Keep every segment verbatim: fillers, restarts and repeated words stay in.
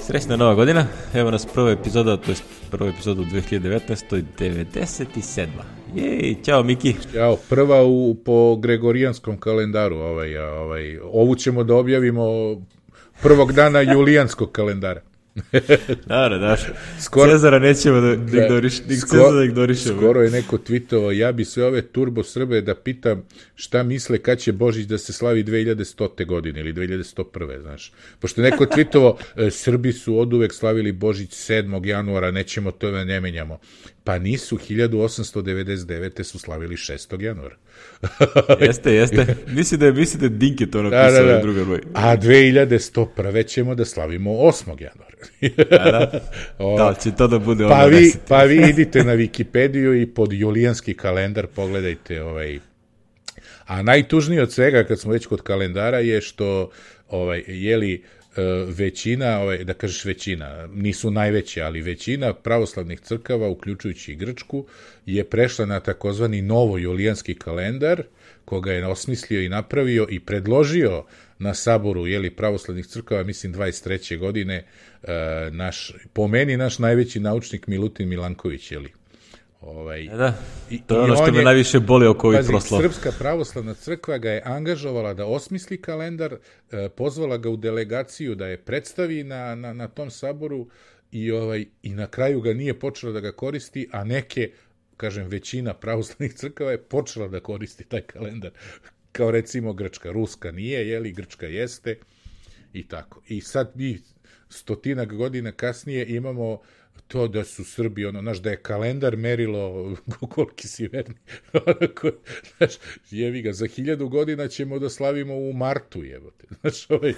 Srećna nova godina, evo nas prva epizoda, to je prva epizoda u dve hiljade devetnaestoj. devedeset sedma. Jej, ćao Miki. Ćao, prva u, po gregorijanskom kalendaru, ovaj, ovaj, ovu ćemo da objavimo prvog dana julijanskog kalendara. Dobro, daš. Skoro, Cezara nećemo da, da ignorišemo. Skoro, ignorišemo. Skoro je neko tweetovao, ja bi sve ove turbo Srbe da pitam šta misle kad će Božić da se slavi dve hiljade stote godine ili dve hiljade sto prve, znaš. Pošto neko tweetovao, Srbi su oduvek slavili Božić sedmog januara, nećemo to da ne menjamo. Pa nisu, hiljadu osamsto devedeset devete su slavili šestog januara. Jeste, jeste. Misli da je, misli da je Dinket ono pisao da, da, da. druga broj. A dve hiljade sto prve ćemo da slavimo osmog januara. Da, da. O, da, će to da bude pa vi, pa vi idite na Wikipediju i pod julijanski kalendar pogledajte ovaj. A najtužnije od svega, kad smo već kod kalendara, je što ovaj, jeli većina, ovaj, da kažeš većina, nisu najveće, ali većina pravoslavnih crkava, uključujući i Grčku, je prešla na takozvani novo julijanski kalendar, koga je osmislio i napravio i predložio na saboru jeli, pravoslavnih crkava, mislim dvadeset treće godine, naš, po meni naš najveći naučnik Milutin Milanković, jeli. Ovaj, da, to je ono što me najviše boli oko ovih proslava. Srpska pravoslavna crkva ga je angažovala da osmisli kalendar, pozvala ga u delegaciju da je predstavi na, na, na tom saboru i, ovaj, i na kraju ga nije počela da ga koristi, a neke, kažem, većina pravoslavnih crkava je počela da koristi taj kalendar. Kao recimo Grčka, Ruska nije, jeli, Grčka jeste i tako. I sad mi stotinak godina kasnije imamo to da su Srbi, ono, znaš, da je kalendar merilo koliki si verni. Znaš, jevi ga, za hiljadu godina ćemo da slavimo u martu, jebote. Znaš, ovaj,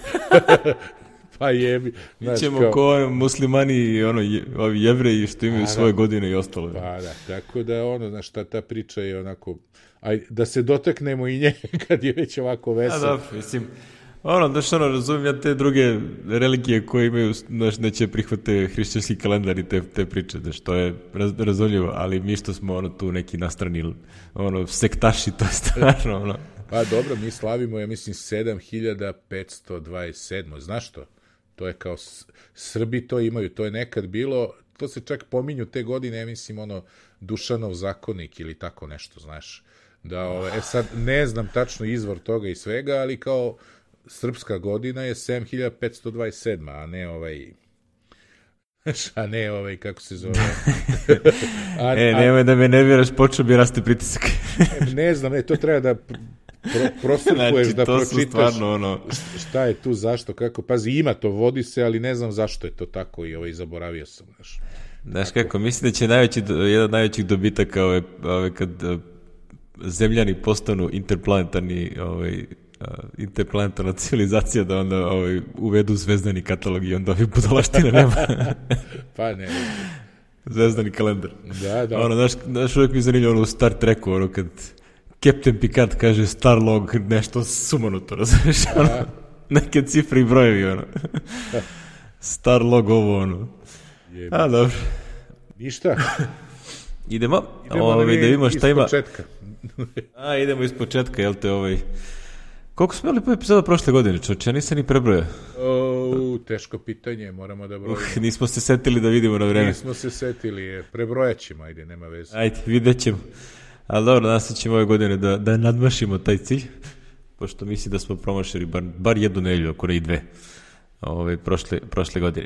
pa jebi. Mi ćemo kao, ko muslimani, ono, je, ovi jevreji što imaju svoje godine i ostalo. Pa da, tako da, ono, znaš, ta, ta priča je onako, aj, da se dotaknemo i nje kad je već ovako vesel. A da, mislim, ono, daš ono, razumijem ja te druge religije koje imaju, znaš, neće prihvate hrišćanski kalendar i te, te priče, da što je raz, razumljivo, ali mi što smo, ono, tu neki nastrani, ono, sektaši, to je stvarno, ono. Pa dobro, mi slavimo, ja mislim, sedam hiljada petsto dvadeset sedam. Znaš što? To je kao, Srbi to imaju, to je nekad bilo, to se čak pominju te godine, ja mislim, ono, Dušanov zakonik ili tako nešto, znaš. Da, ove, e sad, ne znam tačno izvor toga i svega, ali kao, srpska godina je sedam hiljada petsto dvadeset sedam, a ne ovaj, a ne ovaj, kako se zove. a, e, nemoj da me nerviraš, počeo bi rasti pritisak. Ne znam, ne, to treba da pro, prosurfuješ, znači, da pročitaš stvarno, ono, šta je tu, zašto, kako. Pazi, ima to, vodi se, ali ne znam zašto je to tako i ovaj, zaboravio sam. Znaš, znaš kako, mislim da će najveći, jedan od najvećih dobitaka ove, ove, kad zemljani postanu interplanetarni ovaj, interplanetarna civilizacija, da onda ovaj, uvedu zvezdani katalog i onda ovi budalaština nema. Pa ne. Zvezdani kalendar. Da, da. Ono, znaš, znaš uvijek mi zanimljivo ono u Star Treku, ono kad Captain Picard kaže Starlog, nešto sumanuto, razumiješ, ono, neke cifre i brojevi, ono. Starlog ovo, ono. Jebe. A, dobro. Ništa. Idemo, idemo ovaj, da vidimo šta ima. Iz početka. A, idemo iz početka, jel te, ovaj... Koliko smo imali po epizoda prošle godine, čoče? Ja nisam ni prebrojao. O, teško pitanje, moramo da brojimo. Uh, nismo se setili da vidimo na vreme. Nismo se setili, prebrojat ćemo, ajde, nema veze. Ajde, vidjet ćemo. Ali dobro, nastavit ćemo ove godine da, da nadmašimo taj cilj, pošto misli da smo promašili bar, bar jednu nedelju, ako ne i dve, ove, prošle, prošle godine.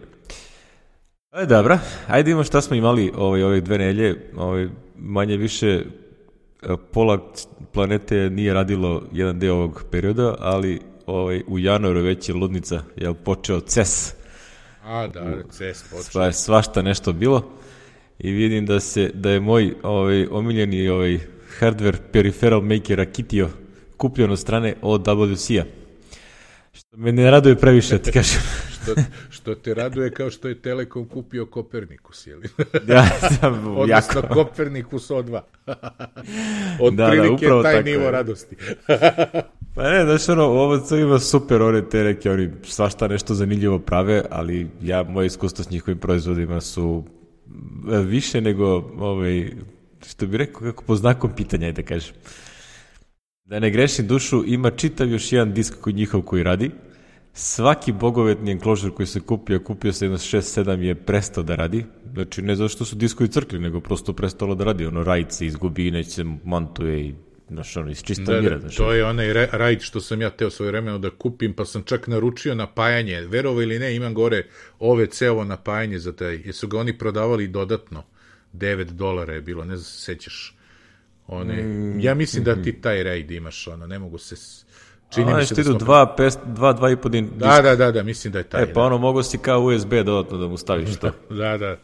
E, dobro, ajde imamo šta smo imali ove, ove dve nedelje, ove, manje više... Pola planete nije radilo jedan deo ovog perioda, ali ovaj, u januaru već je ludnica, je počeo C E S. A, da, C E S počeo. Sva, svašta nešto bilo i vidim da se da je moj ovaj, omiljeni ovaj, hardware peripheral maker Akitio kupljen od strane O W C-a. Što me ne raduje previše, ti kažem. što, što te raduje kao što je Telekom kupio Kopernikus, je li? Ja, sam, odnosno jako. Kopernikus O dva. Od da, prilike da, taj tako nivo je. Radosti. Pa ne, znaš, ono, ovo to ima super, one te neke, oni svašta nešto zanimljivo prave, ali ja, moje iskustvo s njihovim proizvodima su više nego, ovaj, što bih rekao, kako po znakom pitanja, da kažem. Da ne grešim dušu, ima čitav još jedan disk koji njihov koji radi, svaki bogovetni enclosure koji se kupio, kupio se jedno šest sedam je prestao da radi. Znači, ne zato što su diskovi crkli, nego prosto prestalo da radi. Ono, rajd se izgubi, neće se montuje i znaš, ono, iz čista da, mira. Da, to je onaj rajd što sam ja teo svoje vremeno da kupim, pa sam čak naručio napajanje. Verovo ili ne, imam gore O V C-ovo napajanje za taj, jer su ga oni prodavali dodatno. devet dolara je bilo, ne znam se sećaš. One, mm, ja mislim mm-hmm. da ti taj raid imaš, ono, ne mogu se... Čini a, mi se da idu smo... dva, pest, dva, dva i po din... Da, da, da, da, mislim da je taj. E, pa da. Ono, mogo si kao U S B dodatno da mu staviš to. Da, da.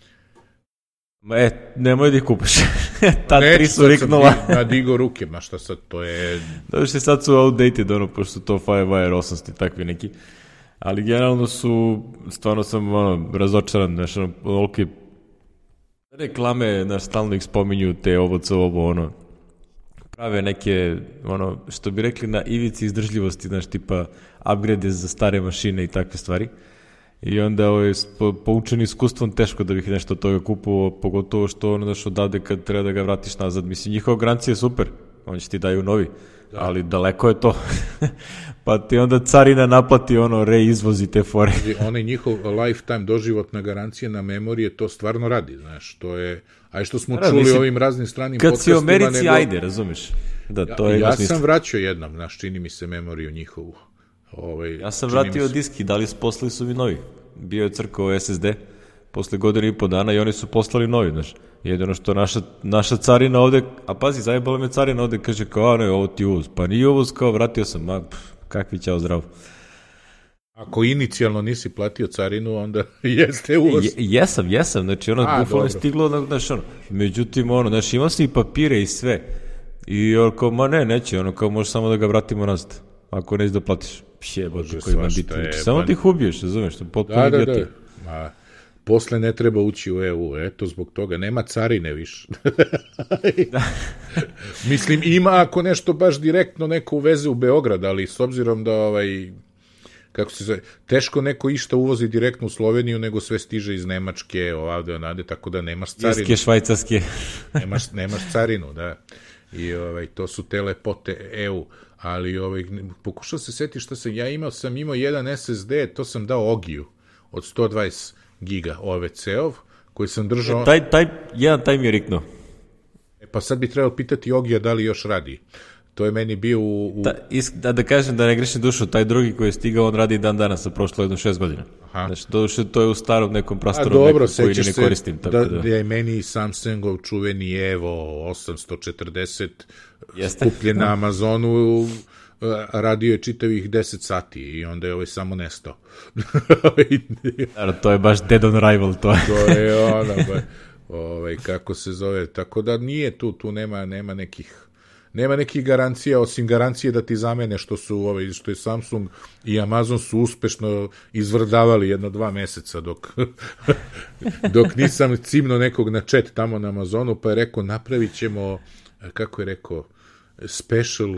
Ma, e, nemoj da ih kupaš. Ta Neću, tri su riknula. Na digo ruke, ma šta sad, to je... Da što sad su outdated, ono, pošto su to Firewire osamsto i takvi neki. Ali generalno su, stvarno sam, ono, razočaran, znaš, ono, ovolike reklame, znaš, stalno ih spominju, te ovo, co, ovo, ono, prave neke, ono, što bi rekli na ivici izdržljivosti, znaš, tipa upgrade za stare mašine i takve stvari. I onda ovaj, po, poučen iskustvom teško da bih nešto od toga kupovao, pogotovo što ono daš odavde kad treba da ga vratiš nazad. Mislim, njihova garancija je super, oni će ti daju novi, da. Ali daleko je to. Pa ti onda carina naplati ono, reizvozi te fore. Onaj njihov lifetime doživotna garancija na memorije, to stvarno radi, znaš, to je, aj što smo da, čuli mislim, ovim raznim stranim kad podcastima. Kad si u Americi, nego... ajde, razumeš? Da, to ja, je ja sam vraćao jednom, znaš, čini mi se memoriju njihovu. Ovaj, ja sam vratio se... diski, dali su, poslali su mi novi. Bio je crkao S S D posle godine i po dana i oni su poslali novi, znaš. Jedino što naša, naša carina ovde, a pazi, zajebala me carina ovde, kaže kao, a ne, ovo ti uvuz. Pa nije uvuz, kao, vratio sam, ma, pff, kakvi ćao zdrav. Ako inicijalno nisi platio carinu, onda jeste uvuz. Je, jesam, jesam, znači ono, bufalo je stiglo, znaš, ono, međutim, ono, znaš, imao si i papire i sve. I ono, kao, ma ne, neće, ono, kao, možeš samo da ga vratimo nazad, ako neći da platiš. Jebote, koji ima biti. Samo ti ih ubiješ, razumeš, to potpuno da, idioti. Da, da. Ma, posle ne treba ući u E U, eto, zbog toga. Nema carine više. Mislim, ima ako nešto baš direktno neko uveze u Beograd, ali s obzirom da, ovaj, kako se zove, teško neko išta uvozi direktno u Sloveniju, nego sve stiže iz Nemačke, ovavde, onade, tako da nemaš carinu. Iske, švajcarske. nemaš, nemaš carinu, da. I ovaj, to su te lepote E U. Ali ovaj, pokušao se setiti što sam ja imao, sam imao jedan S S D, to sam dao Ogiju od sto dvadeset giga O V C-ov, koji sam držao... E, taj, taj, jedan taj mi je riknuo. E, pa sad bi trebalo pitati Ogija da li još radi. To je meni bio u... u... Ta, is, da, da kažem da ne grešim dušu, taj drugi koji je stigao, on radi dan danas, sa prošlo jedno šest godina. Aha. Znači, doduše, to je u starom nekom prostoru nekom koji ne koristim. Tako da, da, da je meni Samsungov čuveni Evo osamsto četrdeset kupljen na Amazonu, radio je čitavih deset sati i onda je ovaj samo nestao. Naravno, to je baš dead on arrival, to je. To je ono, ba, ovaj, kako se zove, tako da nije tu, tu nema, nema nekih nema nekih garancija, osim garancije da ti zamene što su ovaj, što je Samsung i Amazon su uspešno izvrdavali jedno dva meseca dok dok nisam cimno nekog na chat tamo na Amazonu, pa je rekao napravit ćemo, kako je rekao, special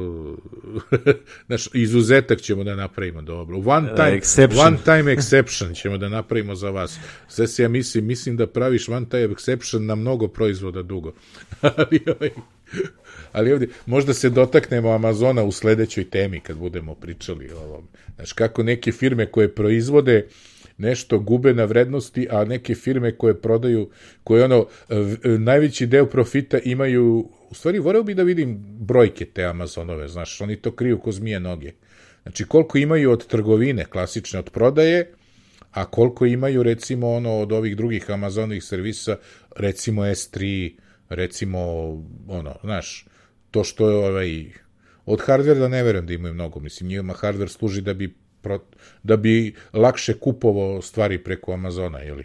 naš izuzetak ćemo da napravimo, dobro. One time, uh, one time exception ćemo da napravimo za vas. Sve se ja mislim, mislim da praviš one time exception na mnogo proizvoda dugo. ali, ovaj, ali ovdje, možda se dotaknemo Amazona u sledećoj temi kad budemo pričali o ovom. Znaš, kako neke firme koje proizvode nešto gube na vrednosti, a neke firme koje prodaju, koje ono, najveći deo profita imaju, u stvari, voleo bi da vidim brojke te Amazonove, znaš, oni to kriju ko zmije noge. Znači, koliko imaju od trgovine, klasične, od prodaje, a koliko imaju, recimo, ono, od ovih drugih Amazonovih servisa, recimo S tri, recimo, ono, znaš, to što je, ovaj, od hardvera ne verujem da imaju mnogo, mislim, njima hardver služi da bi da bi lakše kupovao stvari preko Amazona, jeli?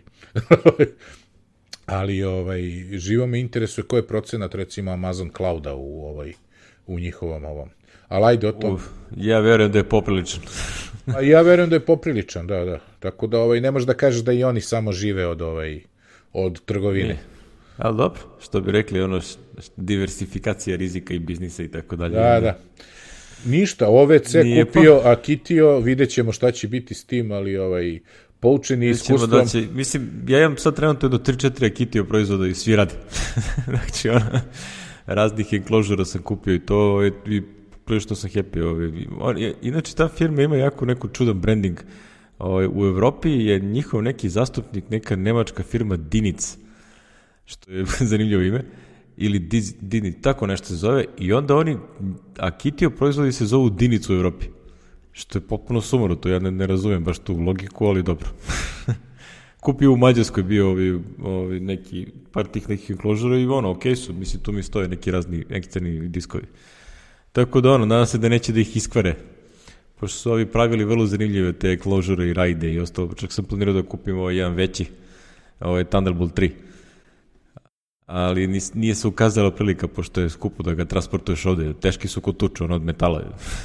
Ali ovaj, živo me interesuje koji je procenat, recimo, Amazon Clouda u, ovaj, u njihovom ovom. Ali ajde o tom. Uf, ja verujem da je popriličan. A ja verujem da je popriličan, da, da. Tako da ovaj, ne možeš da kažeš da i oni samo žive od, ovaj, od trgovine. Ne. Ali dobro, što bi rekli, ono, diversifikacija rizika i biznisa i tako dalje. Da, da. Ništa, O V C nije kupio, pa... a kitio, vidjet ćemo šta će biti s tim, ali ovaj, poučeni iskustvom... Da će, mislim, ja imam sad trenutno do tri četiri kitio proizvoda i svi radi. Znači, ono, raznih enclosura sam kupio i to, i prilično sam happy. Ovaj. On, inače, ta firma ima jako neku čudan branding. Ovaj, u Evropi je njihov neki zastupnik, neka nemačka firma Dinic, što je zanimljivo ime, ili Dinic, tako nešto se zove, i onda oni, a Kitio proizvodi se zovu Dinic u Evropi, što je potpuno sumanuto, ja ne, ne razumem baš tu logiku, ali dobro. Kupio u Mađarskoj bio ovi, ovi neki, par tih nekih enclosure i ono, okej okay su, mislim, tu mi stoje neki razni eksterni diskovi. Tako da ono, nadam se da neće da ih iskvare, pošto su ovi pravili vrlo zanimljive te enclosure i rajde i ostalo, čak sam planirao da kupim ovaj jedan veći, ovaj Thunderbolt tri. Ali nije se ukazala prilika, pošto je skupo da ga transportuješ ovde, teški su kod tuča, ono od metala.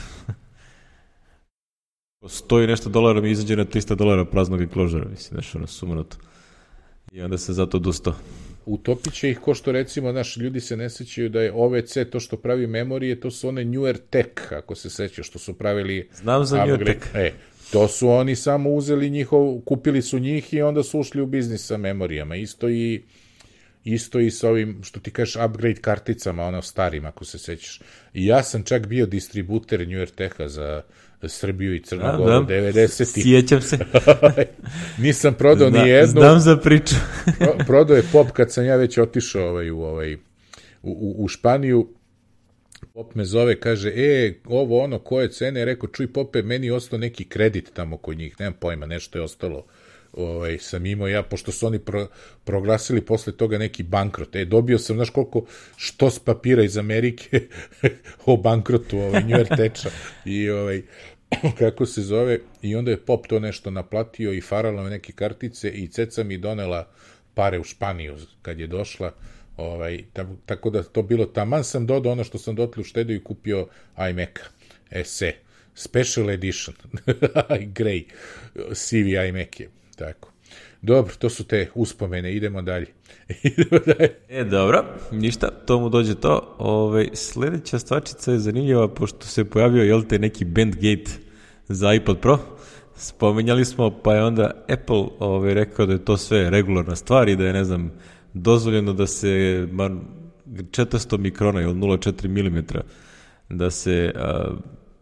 Stoji nešto dolara, mi izađe na tristo dolara praznog enclosura, mislim, nešto ono sumanuto. I onda se zato odustao. Utopit će ih, ko što recimo, naši ljudi se ne sećaju da je O V C, to što pravi memorije, to su one Newer Tech, ako se sećaju, što su pravili... Znam za Newer Tech. E, to su oni samo uzeli njihov, kupili su njih i onda su ušli u biznis sa memorijama. Isto i... Isto i sa ovim, što ti kažeš, upgrade karticama, ono starim, ako se sećaš. I ja sam čak bio distributer Newer Techa za Srbiju i Crnogoru devedesetih. Sjećam se. Nisam prodao Zna, ni jednu. Znam za priču. Pro, prodao je Pop kad sam ja već otišao ovaj, u, ovaj, u, u, u Španiju. Pop me zove, kaže, e, ovo ono, koje cene? Rekao, čuj Pope, meni je ostao neki kredit tamo kod njih, nemam pojma, nešto je ostalo. Ovaj, sam imao ja, pošto su oni pro, proglasili posle toga neki bankrot. E, dobio sam, znaš koliko, štos papira iz Amerike o bankrotu, ovaj, Newer Techa i ovaj, kako se zove, i onda je Pop to nešto naplatio i faralo me neke kartice i Ceca mi donela pare u Španiju kad je došla, ovaj, tam, tako da to bilo, taman sam dodao ono što sam dotle uštedio i kupio iMac-a, S E, Special Edition, Grey, sivi iMac je. Tako. Dobro, to su te uspomene, idemo dalje. idemo dalje. E, dobro, ništa, to mu dođe to. Ove, sledeća stvačica je zanimljiva, pošto se pojavio, jel te, neki Bandgate za iPod Pro. Spominjali smo, pa je onda Apple ove, rekao da je to sve regularna stvar i da je, ne znam, dozvoljeno da se man, četiristo mikrona ili nula zarez četiri milimetra da se... A,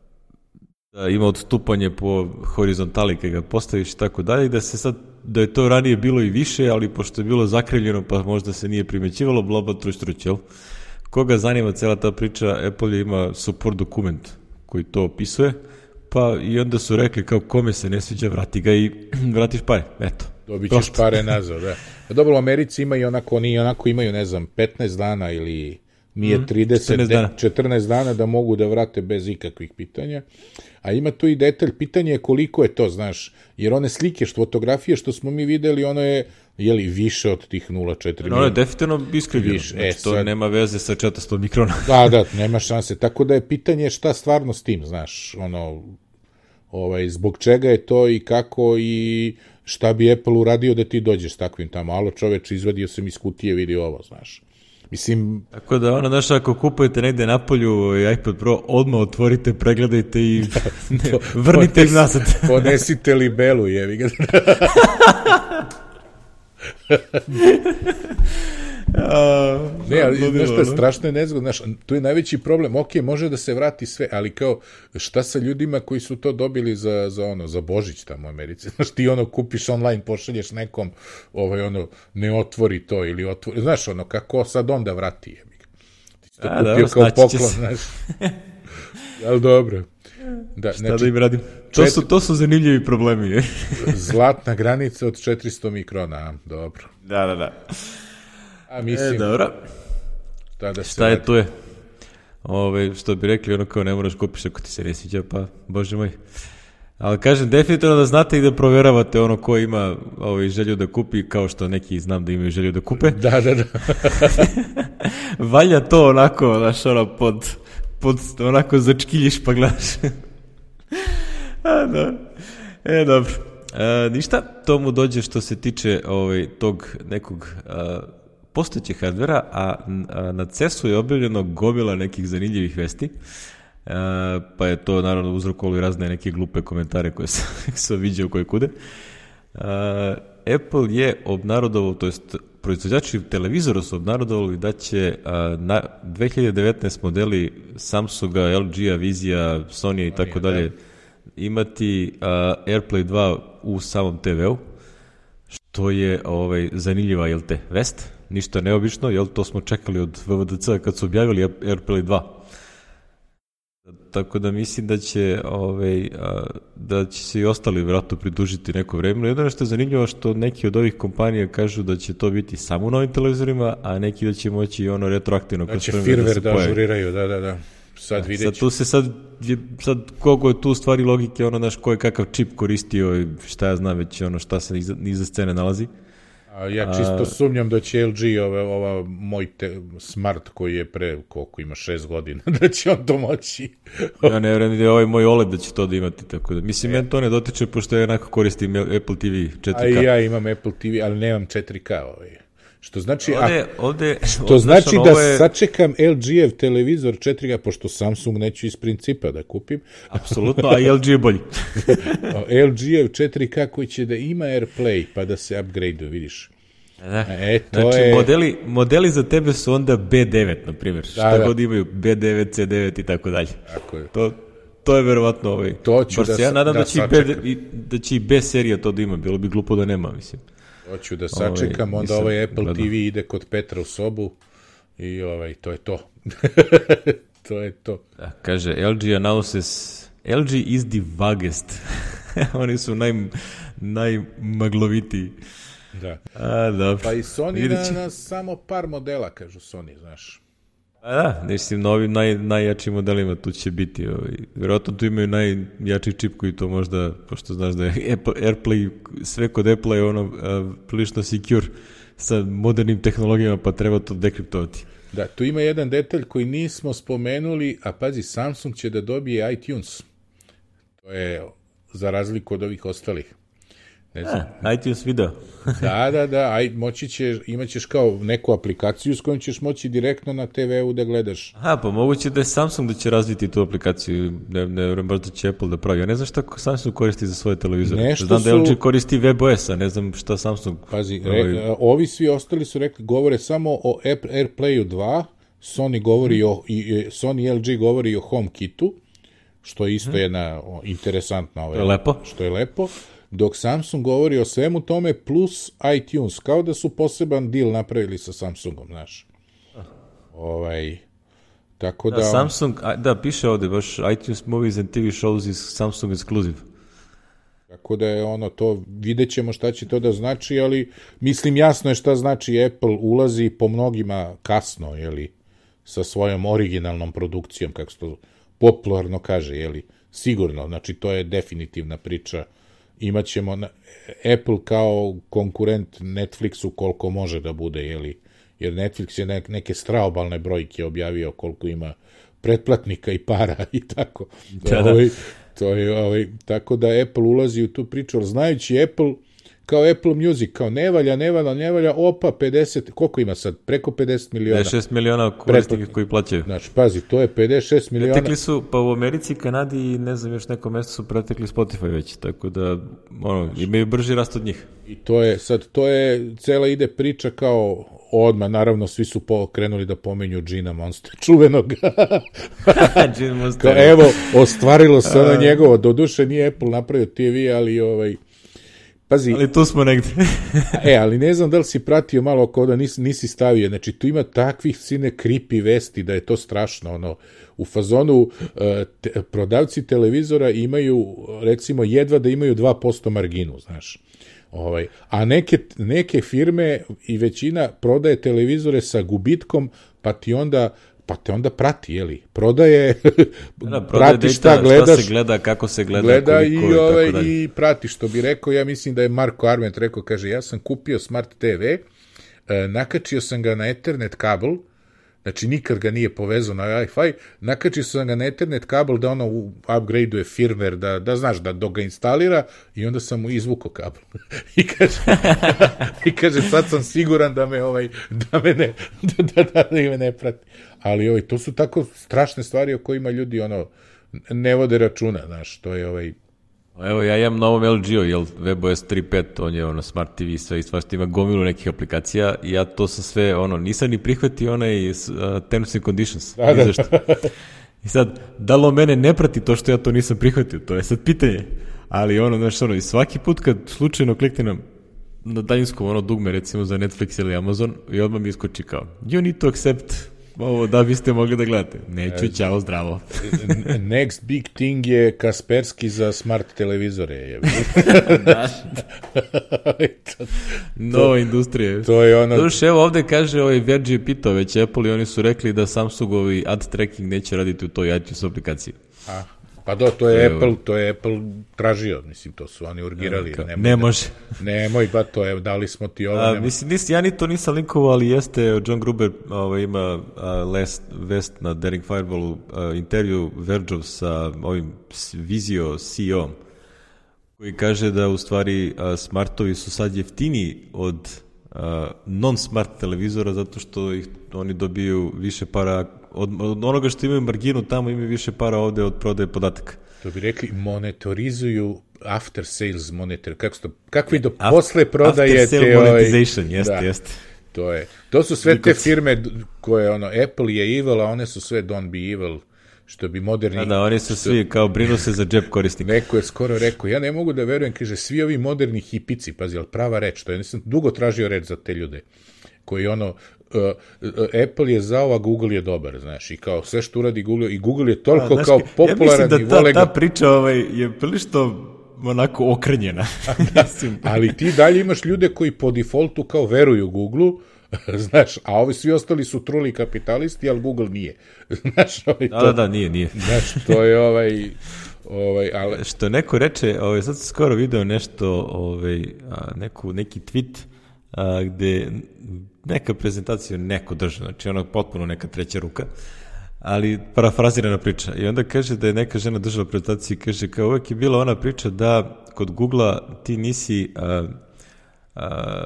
da ima odstupanje po horizontali kad ga postaviš i tako dalje, i da se sad, da je to ranije bilo i više, ali pošto je bilo zakrivljeno pa možda se nije primećivalo, bloba truć truć, jel? Koga zanima cela ta priča, Apple ima support dokument koji to opisuje, pa i onda su rekli kao kome se ne sviđa, vrati ga i vratiš pare, eto. Dobit ćeš pare nazad, da. Dobro, u Americi ima i onako, oni onako imaju, ne znam, petnaest dana ili nije trideset, četrnaest dana. četrnaest dana da mogu da vrate bez ikakvih pitanja. A ima tu i detalj, pitanje je koliko je to, znaš, jer one slike, što fotografije što smo mi videli, ono je, jeli, više od tih nula zarez četiri. Ono je definitivno iskrivljeno, znači e, to sad... nema veze sa četiristo mikrona. Da, da, nema šanse, tako da je pitanje šta stvarno s tim, znaš, ono, ovaj, zbog čega je to i kako i šta bi Apple uradio da ti dođeš s takvim tamo, alo čoveč, izvadio sam iz kutije, vidi ovo, znaš. Mislim... Tako da, ono, znaš, ako kupujete negde napolju iPod Pro, odmah otvorite, pregledajte i ne, vrnite im nazad. Ponesite libelu, jevi ga. Ne, ali znaš šta, strašno je nezgodno, znaš, tu je najveći problem, ok, može da se vrati sve, ali kao, šta sa ljudima koji su to dobili za, za ono, za Božić tamo u Americi, znaš, ti ono kupiš online, pošalješ nekom, ovaj, ono, ne otvori to ili otvori, znaš, ono, kako sad onda vrati, jebi ga. Ti si to A, kupio dobro, kao poklon, znaš. Ali dobro. Da, šta znači, da im radim? To, čet... su, to su zanimljivi problemi. Zlatna granica od četiristo mikrona, dobro. Da, da, da. A mislim... E, dobro. Da šta je tu je? Ove, što bi rekli, ono kao ne moraš kupiš ako ti se ne sviđa, pa bože moj. Ali kažem, definitivno da znate i da proveravate ono ko ima ovaj, želju da kupi, kao što neki znam da imaju želju da kupe. Da, da, da. Valja to onako, znaš, ono, pod, pod onako začkiljiš pa gledaš. A, da. E, dobro. E, ništa, to mu dođe što se tiče ovaj, tog nekog a, postojećeg hardvera, a, a na C E S-u je objavljeno gomila nekih zanimljivih vesti, a, pa je to naravno uzrokovalo i razne neke glupe komentare koje sam, sam viđao koje kude. A, Apple je obnarodovao, to jest proizvođači televizora su obnarodovali da će a, na dve hiljade devetnaeste modeli Samsunga, L G-a, Vizija, Sony i tako dalje imati a, AirPlay dva u samom te veu, što je ovaj, zanimljiva, jel te, vest, ništa neobično, jel to smo čekali od V V D C kad su objavili AirPlay dva. Tako da mislim da će ovaj, a, da će se i ostali vjerojatno pridružiti neko vreme. Jedno što je zanimljivo što neki od ovih kompanija kažu da će to biti samo u novim televizorima, a neki da će moći i ono retroaktivno. Da će firmware da ažuriraju, da, da, da. Sad vidjet ću. Sad tu se sad, sad koliko je tu stvari logike, ono naš ko je kakav čip koristio i šta ja znam već ono šta se iza, iza scene nalazi. A ja čisto a, sumnjam da će L G, ova, ova moj te, smart koji je pre, koliko ima, šest godina, da će on to moći. Ja ne vjerujem da je ovaj moj O L E D da će to da imati, tako da, mislim, meni to ne dotiče, pošto ja jednako koristim Apple T V četiri K. A i ja imam Apple T V, ali nemam četiri K ovaj. Što znači, ovde, a, ovde, što ovde, znači ono, da je... sačekam L G-ev televizor četiri K, pošto Samsung neću iz principa da kupim. Apsolutno, a i L G je bolji. L G-ev četiri K koji će da ima AirPlay, pa da se upgrade-u, vidiš. Da. E, to znači, je... modeli, modeli za tebe su onda B devet, na primjer. Da, šta da. God imaju, B devet, C devet i tako dalje. Tako je. To, to je verovatno ovaj. To ću da, ja nadam da, da, će B, da će i B serija to da ima, bilo bi glupo da nema, mislim. Hoću da sačekam, onda mislim, ovaj Apple gledam. T V ide kod Petra u sobu i ovaj, to je to. To je to. Da, kaže, L G announces, L G is the vaguest. Oni su naj, najmaglovitiji. Da. A, dobro. Pa i Sony na, na samo par modela, kažu Sony, znaš. A da, mislim, na ovim naj, najjačim modelima tu će biti. Ovaj. Vjerojatno tu imaju najjači čip koji to možda, pošto znaš da je Apple, AirPlay, sve kod Apple je ono a, prilično secure sa modernim tehnologijama, pa treba to dekriptovati. Da, tu ima jedan detalj koji nismo spomenuli, a pazi, Samsung će da dobije iTunes. To je za razliku od ovih ostalih. Ne znam. A, iTunes video. Da, da, da, aj, moći ćeš, imat ćeš kao neku aplikaciju s kojom ćeš moći direktno na te veu da gledaš. Aha, pa moguće da je Samsung da će razviti tu aplikaciju, ne, ne vjerujem baš da će Apple da pravi. Ja ne znam šta Samsung koristi za svoje televizore. Nešto znam da L G su... koristi WebOS, a ne znam šta Samsung... Pazi, re, ovi svi ostali su rekli, govore samo o AirPlayu dva, Sony govori o, i, Sony i L G govori o HomeKitu, što je isto hmm. jedna o, interesantna... Ove, to je lepo. Što je lepo. Dok Samsung govori o svemu tome plus iTunes, kao da su poseban deal napravili sa Samsungom, znaš. Ovaj, tako da... da Samsung, da, piše ovde baš iTunes Movies and T V Shows is Samsung exclusive. Tako da je ono to, vidjet ćemo šta će to da znači, ali mislim jasno je šta znači Apple ulazi po mnogima kasno, jeli, sa svojom originalnom produkcijom, kako se to popularno kaže, jeli, sigurno, znači to je definitivna priča. Imaćemo na, Apple kao konkurent Netflixu koliko može da bude, jeli, jer Netflix je ne, neke straobalne brojke objavio koliko ima pretplatnika i para i tako. Da, da. Ovaj, to je, ovaj, tako da Apple ulazi u tu priču, ali znajući Apple, kao Apple Music, kao ne valja, ne valja, ne valja, opa, pedeset, koliko ima sad? Preko pedeset miliona. pedeset šest miliona korisnika koji plaćaju. Znači, pazi, to je pedeset šest miliona. Pretekli su, pa u Americi, Kanadi i ne znam još neko mesto su pretekli Spotify već, tako da, ono, imaju brži rast od njih. I to je, sad, to je, cela ide priča kao odmah, naravno, svi su krenuli da pomenju Gina Monster, čuvenog. Gina Monster. Kao, evo, ostvarilo se ono njegovo, doduše nije Apple napravio T V, ali ovaj, pazi, ali tu smo negde. E, ali ne znam da li si pratio malo oko da nisi, nisi stavio, znači tu ima takvih sine creepy vesti da je to strašno, ono, u fazonu te, prodavci televizora imaju, recimo, jedva da imaju dva posto marginu, znaš. Ovaj, a neke, neke firme i većina prodaje televizore sa gubitkom, pa ti onda pa te onda prati, jeli, prodaje, da, prodaje prati šta data, gledaš, šta se gleda, kako se gleda, gleda koliko, i, ovaj, tako dalje. I prati, što bi rekao, ja mislim da je Marko Arment rekao, kaže, ja sam kupio Smart T V, eh, nakačio sam ga na Ethernet kabel, znači nikad ga nije povezao na Wi-Fi, nakačio sam ga na Ethernet kabel da ono upgrade-uje firmware, da, da znaš, da dok ga instalira i onda sam mu izvukao kabel. I kaže, i kaže, sad sam siguran da me, ovaj, da me ne, da, da, da, da me ne prati. Ali ovaj, to su tako strašne stvari o kojima ljudi ono ne vode računa, znaš, to je ovaj... Evo, ja imam novom L G-u, jel, WebOS tri pet, on je ono Smart T V, sve i svašta, ima gomilu nekih aplikacija i ja to sam sve, ono, nisam ni prihvatio onaj uh, Terms and Conditions, da, da. Zašto. I sad, da li on mene ne prati to što ja to nisam prihvatio, to je sad pitanje, ali ono, znaš, ono, i svaki put kad slučajno kliknem na daljinskom ono dugme, recimo za Netflix ili Amazon, i odmah mi iskoči kao, you need to accept ovo da biste mogli da gledate. Neću, čao, zdravo. Next big thing je Kaspersky za smart televizore. Da. Nova industrija. To je ono... Doduše, evo ovde kaže, ovaj Verge je pitao već Apple i oni su rekli da Samsungovi ad tracking neće raditi u toj iTunes aplikaciji. A, pa do, to je Apple, to je Apple tražio, mislim, to su oni urgirali. Ne, ne može. Nemoj, ba to je, dali smo ti ovo. A, mislim, nis, ja ni to nisam linkovao, ali jeste, John Gruber ovaj, ima a, last vest na Daring Fireballu, a, intervju Vergeov sa ovim Vizio C E O-om, koji kaže da u stvari a, smartovi su sad jeftiniji od a, non-smart televizora zato što ih oni dobiju više para od, od onoga što imaju marginu tamo imaju više para ovde od prodaje podataka. To bi rekli monitorizuju after sales monitor, kako to, kako vi do Af, posle prodaje after sale monetization, jeste, da, jeste. To je, to su sve te firme koje, ono, Apple je evil, a one su sve don't be evil, što bi moderni... Da, da, oni su što, svi kao brinu se za džep korisnika. Neko je skoro rekao, ja ne mogu da verujem, kaže, svi ovi moderni hipici, pazi, ali prava reč, to je, nisam dugo tražio reč za te ljude, koji ono, uh, uh, Apple je zao, a Google je dobar, znaš, i kao sve što uradi Google, i Google je toliko a, znaš, kao popularan. Ja mislim da ta, ta priča ovaj, je prilično onako okrenjena. Ali ti dalje imaš ljude koji po defaultu kao veruju Google-u, znaš, a ovi svi ostali su truli kapitalisti, ali Google nije. Znaš, ovaj, to, da, da, nije, nije. Znaš, to je ovaj... ovaj ali... Što neko reče, ovaj, sad sam skoro video nešto, ovaj, a, neku, neki tweet, a, gde neka prezentacija neko drže, znači ono potpuno neka treća ruka, ali parafrazirana priča. I onda kaže da je neka žena držala prezentaciju i kaže kao uvek je bila ona priča da kod Google-a ti nisi a, a,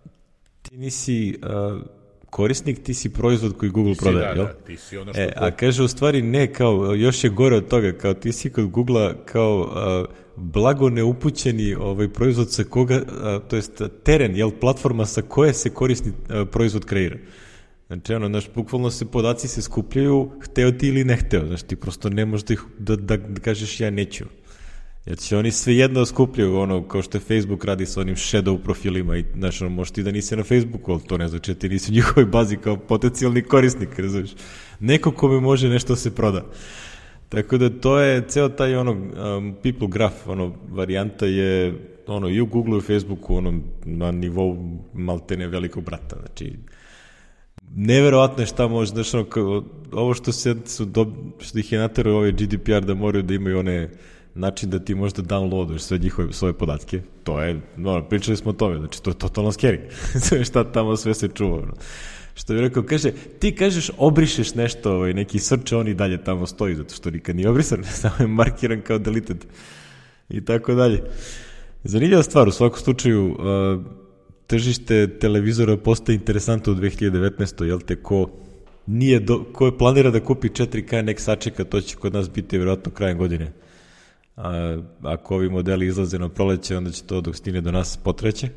ti nisi a, korisnik, ti si proizvod koji Google ti prodaje, da, jel? Da, ti si ono što e, a kaže u stvari ne, kao, još je gore od toga, kao ti si kod Google-a kao a, blago neupućeni ovaj proizvod sa koga, a, to jest teren, jel, platforma sa koje se korisni a, proizvod kreira. Znači, ono, znaš, bukvalno se podaci se skupljaju, hteo ti ili ne hteo, znaš, ti prosto ne možeš da, ih, da, da, da kažeš ja neću. Jer će oni sve jedno skupljaju, ono, kao što je Facebook radi sa onim shadow profilima i, znaš, ono, možeš ti da nisi na Facebooku, ali to ne znači, ti nisi u njihovoj bazi kao potencijalni korisnik, razumiješ. Neko kome može nešto se proda. Tako da to je, ceo taj, ono, um, people graph, ono, varijanta je, ono, i u Google i u Facebooku, ono, na nivou maltene velikog brata, znači, neverovatno je šta može, znaš, ono, kao, ovo što se su do, što ih je naterao ovaj G D P R da moraju da imaju one način da ti možda downloaduješ sve njihove svoje podatke, to je, no, pričali smo o tome, znači to je totalno scary, sve šta tamo sve se čuva, ono. Što bih rekao, kaže, ti kažeš obrišeš nešto, ovaj, neki search, on i dalje tamo stoji, zato što nikad nije obrisan, samo je markiran kao deleted i tako dalje. Zanimljiva stvar, u svakom slučaju, uh, tržište televizora postaje interesantno u dve hiljade devetnaestoj. Jel te, ko nije do, ko planira da kupi četiri K, nek sačeka, to će kod nas biti vjerojatno krajem godine. A, ako ovi modeli izlaze na proleće, onda će to dok stigne do nas potreće.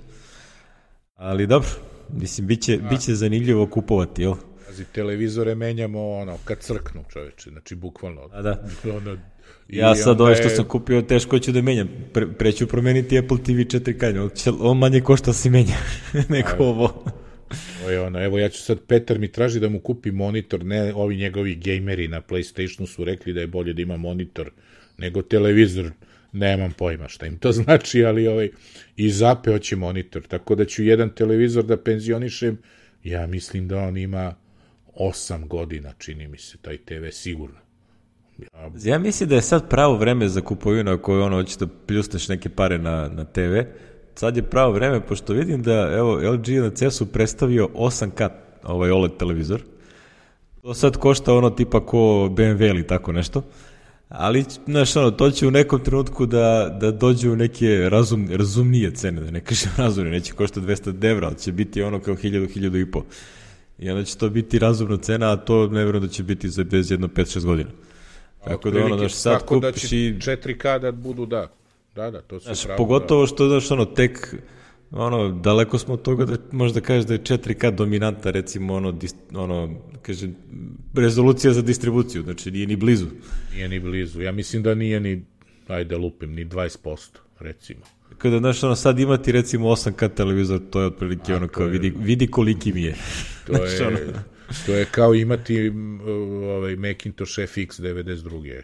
Ali dobro, mislim, bit će, bit će zanimljivo kupovati, jel? Pazi, televizore menjamo ono, kad crknu, čoveče, znači bukvalno. A da. Ono, ja sad ove što sam kupio, teško ću da menjam. Pre, preću promeniti Apple T V četiri K, on manje košta se menja neko ovo. Ovo je ono, evo ja ću sad, Petar mi traži da mu kupi monitor, ne ovi njegovi gejmeri na PlayStationu su rekli da je bolje da ima monitor nego televizor, nemam pojma šta im to znači, ali ovaj, i Zape hoće monitor, tako da ću jedan televizor da penzionišem, ja mislim da on ima osam godina, čini mi se, taj T V sigurno. Ja, ja mislim da je sad pravo vreme za kupovinu ako ono hoćeš da pljusneš neke pare na, na T V. Sad je pravo vreme, pošto vidim da evo, L G na C E S-u predstavio osam K ovaj O L E D televizor. To sad košta ono tipa ko B M W ili tako nešto. Ali, znaš, ono, to će u nekom trenutku da, da dođe u neke razum, razumnije cene, da ne kažem razumnije, neće košta dvesta evra, ali će biti ono kao hiljadu, hiljadu i po. I onda će to biti razumna cena, a to ne vjerujem da će biti za bez jedno pet šest godina. Tako da ono, znaš, sad kupiš i... četiri K da budu, da. da, da, to su Znaš, pravo, pogotovo što, znaš, ono, tek, ono, daleko smo od toga da možda kažeš da je četiri K dominanta, recimo, ono, dis, ono, kaže, rezolucija za distribuciju, znači nije ni blizu. Nije ni blizu, ja mislim da nije ni, ajde lupim, ni dvadeset posto, recimo. Kada, znaš, ono, sad imati, recimo, osam K televizor, to je otprilike, ono, kao, je, vidi, vidi koliki mi je. To znaš, je... Ono, to je kao imati ovaj Macintosh F X devedeset druge.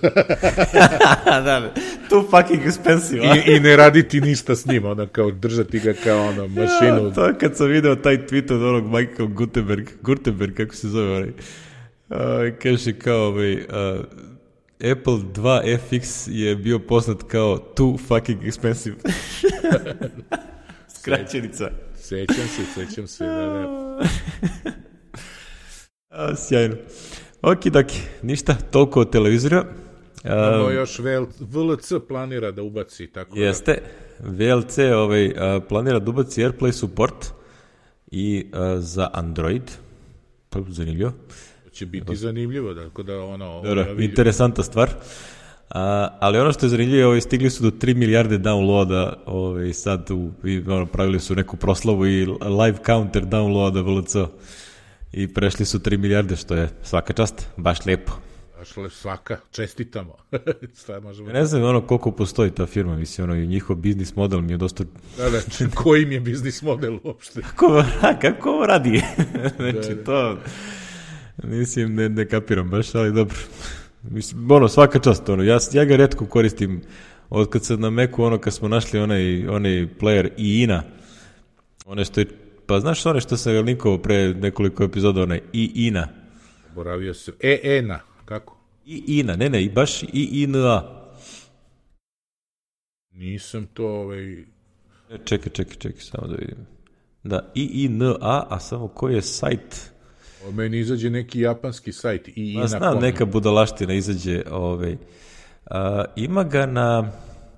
Da, too fucking expensive. I, I ne raditi ništa s njima, ono kao držati ga kao ono mašinu. Ja, to kad sam video taj tweet od onog Michael Gutenberg, Gutenberg, kako se zove onaj, uh, kaže kao ovaj, uh, Apple dva F X je bio poznat kao too fucking expensive. Skraćenica. Sećam se, sećam se, da, da. A, sjajno. Ok, dakle, ništa, toliko od televizora. Imamo uh, još V L C planira da ubaci, tako jeste, da... V L C ovaj, uh, planira da ubaci AirPlay support i uh, za Android. Pa, zanimljivo. To će biti zanimljivo, tako da ono... Dobro, ja interesanta stvar. Uh, ali ono što je zanimljivo, ovaj, stigli su do tri milijarde downloada, ovaj, sad u, ono, pravili su neku proslavu i live counter downloada V L C. I prešli su tri milijarde, što je svaka čast, baš lepo. Baš le, svaka, čestitamo. Šta možemo... Ne znam ono koliko postoji ta firma, mislim, ono, njihov biznis model mi je dosta... Da, da, koji im je biznis model uopšte? Kako, kako ovo radi? Znači, da, da. To, mislim, ne, ne kapiram baš, ali dobro. Mislim, ono, svaka čast, ono, ja, ja ga retko koristim, od kad sam na Macu, ono, kad smo našli onaj, onaj player i ina, one što je, pa znaš one što sam linkovao pre nekoliko epizoda, onaj i ina. Boravio sam, e, ena, kako? I ina, ne, ne, baš i ina. Nisam to, ovaj... Čekaj, čekaj, čekaj, samo da vidim. Da, i ina, a samo koji je sajt? O meni izađe neki japanski sajt, i ina. Znam, kom. Neka budalaština izađe, ovaj. A, ima ga na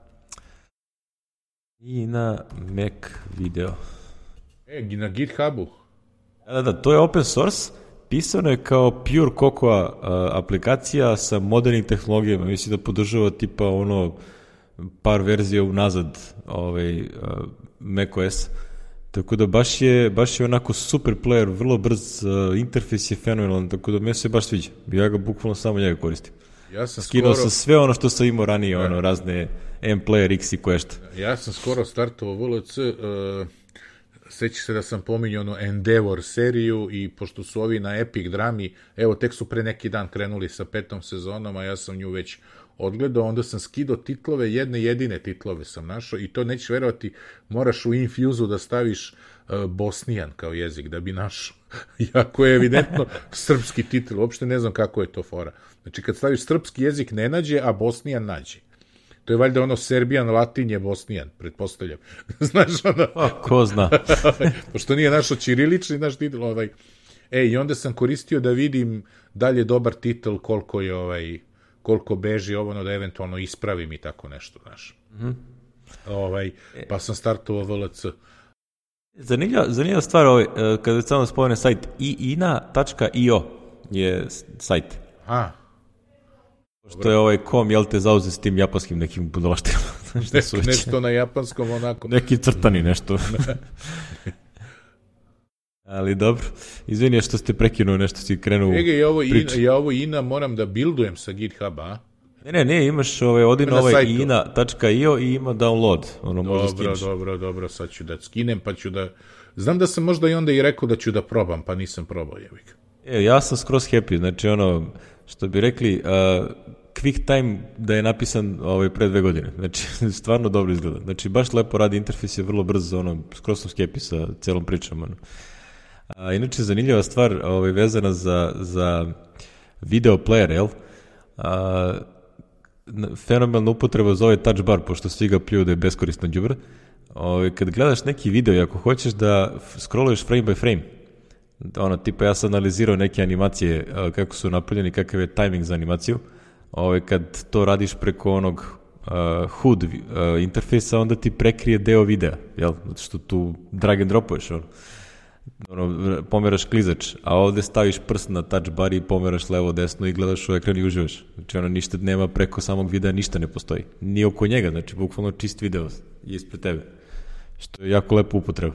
i na Mac video. E, na GitHubu. Da, da, to je open source, pisano je kao Pure Cocoa uh, aplikacija sa modernim tehnologijama, mislim da podržava tipa ono par verzija unazad ovaj, uh, macOS, tako da baš je, baš je onako super player, vrlo brz, uh, interfejs je fenomenalan, tako da me se baš sviđa, ja ga bukvalno samo njega koristim. Ja sam Skinuo skoro... sam sve ono što sam imao ranije, ja. ono razne M-Player X i koješta. Ja sam skoro startovao V L C, uh... seća se da sam pominjao ono Endeavor seriju i pošto su ovi na Epic Drami, evo tek su pre neki dan krenuli sa petom sezonom, a ja sam nju već odgledao, onda sam skidao titlove, jedne jedine titlove sam našao i to nećeš verovati, moraš u Infuse-u da staviš uh, bosnijan kao jezik da bi našao. Jako je evidentno srpski titl, uopšte ne znam kako je to fora. Znači kad staviš srpski jezik ne nađe, a bosnijan nađe. To je valjda ono Serbijan, Latin je Bosnijan, pretpostavljam. Znaš ono... A, ko zna. Pošto nije našo ćirilični naš titl, ovaj... E, i onda sam koristio da vidim da li je dobar titl, koliko je ovaj... koliko beži ovo, no da eventualno ispravim i tako nešto, znaš. Mm-hmm. Ovaj, pa sam startovao V L C. Zanimljiva, zanimljiva stvar, ovaj, kada samo spomene sajt i ina tačka i o je sajt. A, što je ovaj kom, jel te zauze s tim japanskim nekim budalaštima? Nek, nešto na japanskom onako. Neki crtani nešto. Ali dobro. Izvini što ste prekinuo, nešto si krenuo Ege, ja ovo, ina, ja ovo ina moram da buildujem sa GitHuba, a? Ne, ne, ne, imaš ovaj, odi na ovaj ina tačka i o i ima download. Ono, dobro, dobro, dobro, dobro, sad ću da skinem, pa ću da... Znam da sam možda i onda i rekao da ću da probam, pa nisam probao, jevik. E, ja sam skroz happy, znači ono, što bi rekli, uh, quick time da je napisan ovaj, pre dve godine, znači stvarno dobro izgleda, znači baš lepo radi, interfejs je vrlo brzo, ono, skroz sam happy sa celom pričom, ono. A, inače, zanimljiva stvar ovaj, vezana za, za video player, jel? A, fenomenalna upotreba za ovaj touch bar, pošto svi ga pljuju da je beskorisno đubre. Ovaj, kad gledaš neki video i ako hoćeš da scrolluješ frame by frame, ono, tipa ja sam analizirao neke animacije, kako su napravljeni, kakav je timing za animaciju, ovaj, kad to radiš preko onog uh, H U D uh, interfejsa, onda ti prekrije deo videa, jel? Zato što tu drag and dropuješ, ono. ono, pomeraš klizač, a ovde staviš prst na touch bar i pomeraš levo desno i gledaš u ekran i uživaš. Znači ono ništa nema preko samog videa, ništa ne postoji. Ni oko njega, znači bukvalno čist video je ispred tebe. Što je jako lepo upotreba.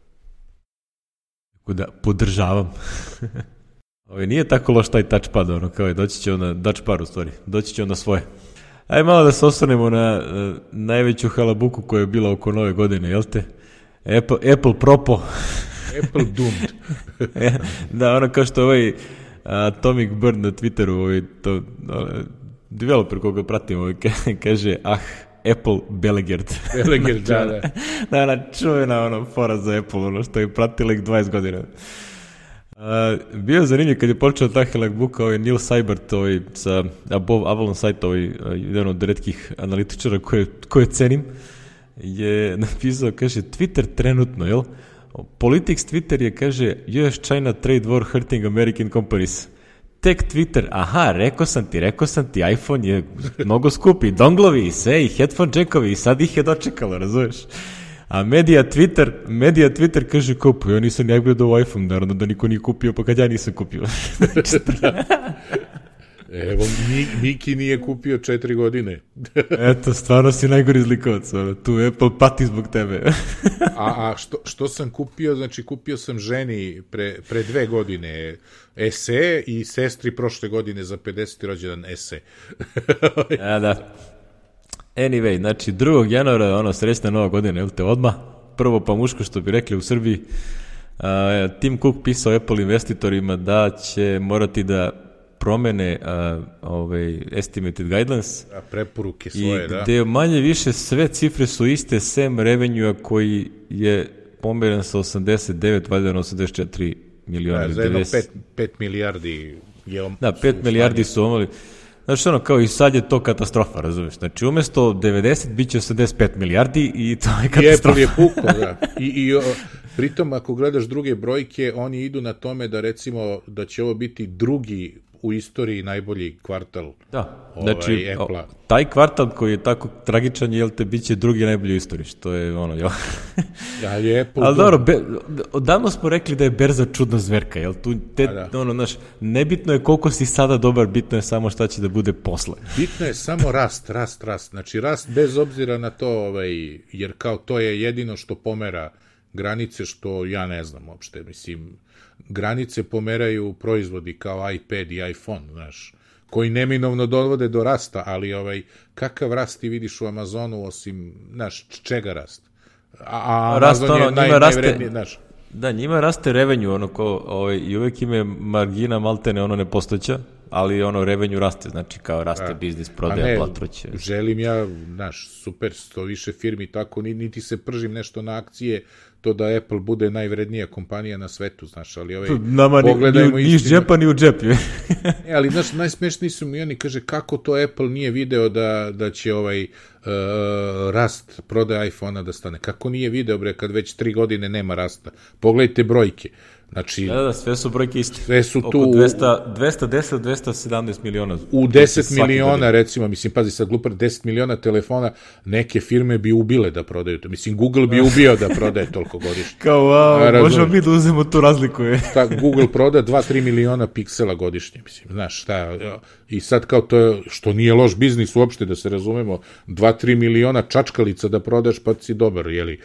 Tako da, podržavam. Ovo nije tako loš taj touchpad, ono, kao je, doći će on na touchpad u stvari, doći će on na svoje. Ajde malo da se osvrnemo na uh, najveću halabuku koja je bila oko nove godine, jel te? Apple, Apple propo. Apple doomed. Da, ono kao što ovaj Atomic Bird na Twitteru, ovaj, to, ovaj, developer koga pratim, ovaj, kaže, ah, Apple Belegerd. Belegerd, da, da. Da, ona čuvena ono, fora za Apple, ono što je pratila ih dvadeset godina. Uh, bio je zanimljiv kad je počeo ta halabuka, ovaj Neil Seibert, ovaj, sa Above Avalon sajta, ovaj, jedan od retkih analitičara koje, koje cenim, je napisao, kaže, Twitter trenutno, jel? Politics Twitter je, kaže, U S China trade war hurting American companies. Tek Twitter, aha, rekao sam ti, rekao sam ti, iPhone je mnogo skupi, donglovi i sve, i headphone jackovi, i sad ih je dočekalo, razumeš? A medija Twitter, medija Twitter kaže, kao, pa ja nisam ja gledao iPhone, naravno da niko nije kupio, pa kad ja nisam kupio. Evo, Miki nije kupio četiri godine. Eto, stvarno si najgori zlikovac, tu Apple pati zbog tebe. a a što, što sam kupio, znači kupio sam ženi pre, pre dve godine S E i sestri prošle godine za pedeseti rođendan S E. A, da. Anyway, znači drugog januara, ono, srećna nova godina, jel te, odmah, prvo pa muško, što bi rekli u Srbiji, a, Tim Cook pisao Apple investitorima da će morati da promene a, ovaj, estimated guidelines. A preporuke svoje, i da. I gde manje više sve cifre su iste, sem revenue-a koji je pomeren sa osamdeset devet, valjda na osamdeset četiri miliona. Da, za jedno pet milijardi je on... Da, pet milijardi su omali. Znači, ono, kao i sad je to katastrofa, razumiješ? Znači, umesto devedeset bit će osamdeset pet milijardi i to je katastrofa. I Apple je puko, da. I, i o, pritom, ako gledaš druge brojke, oni idu na tome da, recimo, da će ovo biti drugi u istoriji najbolji kvartal. Da, ovaj, znači, o, taj kvartal koji je tako tragičan, jel te, bit će drugi najbolji u istoriji, što je ono, jel? Ali je Apple... Ali dobro, be, odavno smo rekli da je berza čudna zverka, jel? Tu, te, da. ono, naš, nebitno je koliko si sada dobar, bitno je samo šta će da bude posle. Bitno je samo rast, rast, rast. Znači, rast bez obzira na to, ovaj, jer kao to je jedino što pomera granice, što ja ne znam uopšte, mislim... granice pomeraju proizvodi kao iPad i iPhone, znaš, koji neminovno dovode do rasta, ali ovaj, kakav rast ti vidiš u Amazonu osim, znaš, čega rast? A, a rast, Amazon ono, je naj, najvredniji, znaš. Da, njima raste revenue, ono ko, ovaj, i uvek im je margina maltene ono nepostojeća, ali ono revenue raste, znači kao raste a, biznis, prodaja, platruće. Želim ja, znaš, super, sto više firmi, tako, niti se pržim nešto na akcije, to da Apple bude najvrednija kompanija na svetu, znaš, ali ovaj, nama pogledajmo ni, ni, ni iz džepa, ni u džep. E, ali, znaš, najsmešniji su mi oni, kaže, kako to Apple nije video da, da će ovaj uh, rast prodaja iPhone-a da stane. Kako nije video, bre, kad već tri godine nema rasta? Pogledajte brojke. Znači, da, da, sve su brojke iste. Sve su oko tu... dvesta, dvesta deset, dvesta sedamnaest miliona. U deset miliona, recimo, mislim, pazi sad glupar, deset miliona telefona, neke firme bi ubile da prodaju to. Mislim, Google bi ubio da prodaje toliko godišnje. Kao, wow, možemo mi da uzemo tu razliku. Je. Ta, Google proda dva do tri miliona piksela godišnje, mislim, znaš, šta, i sad kao to, što nije loš biznis uopšte, da se razumemo, dva do tri miliona čačkalica da prodaš, pa si dobar, jeli?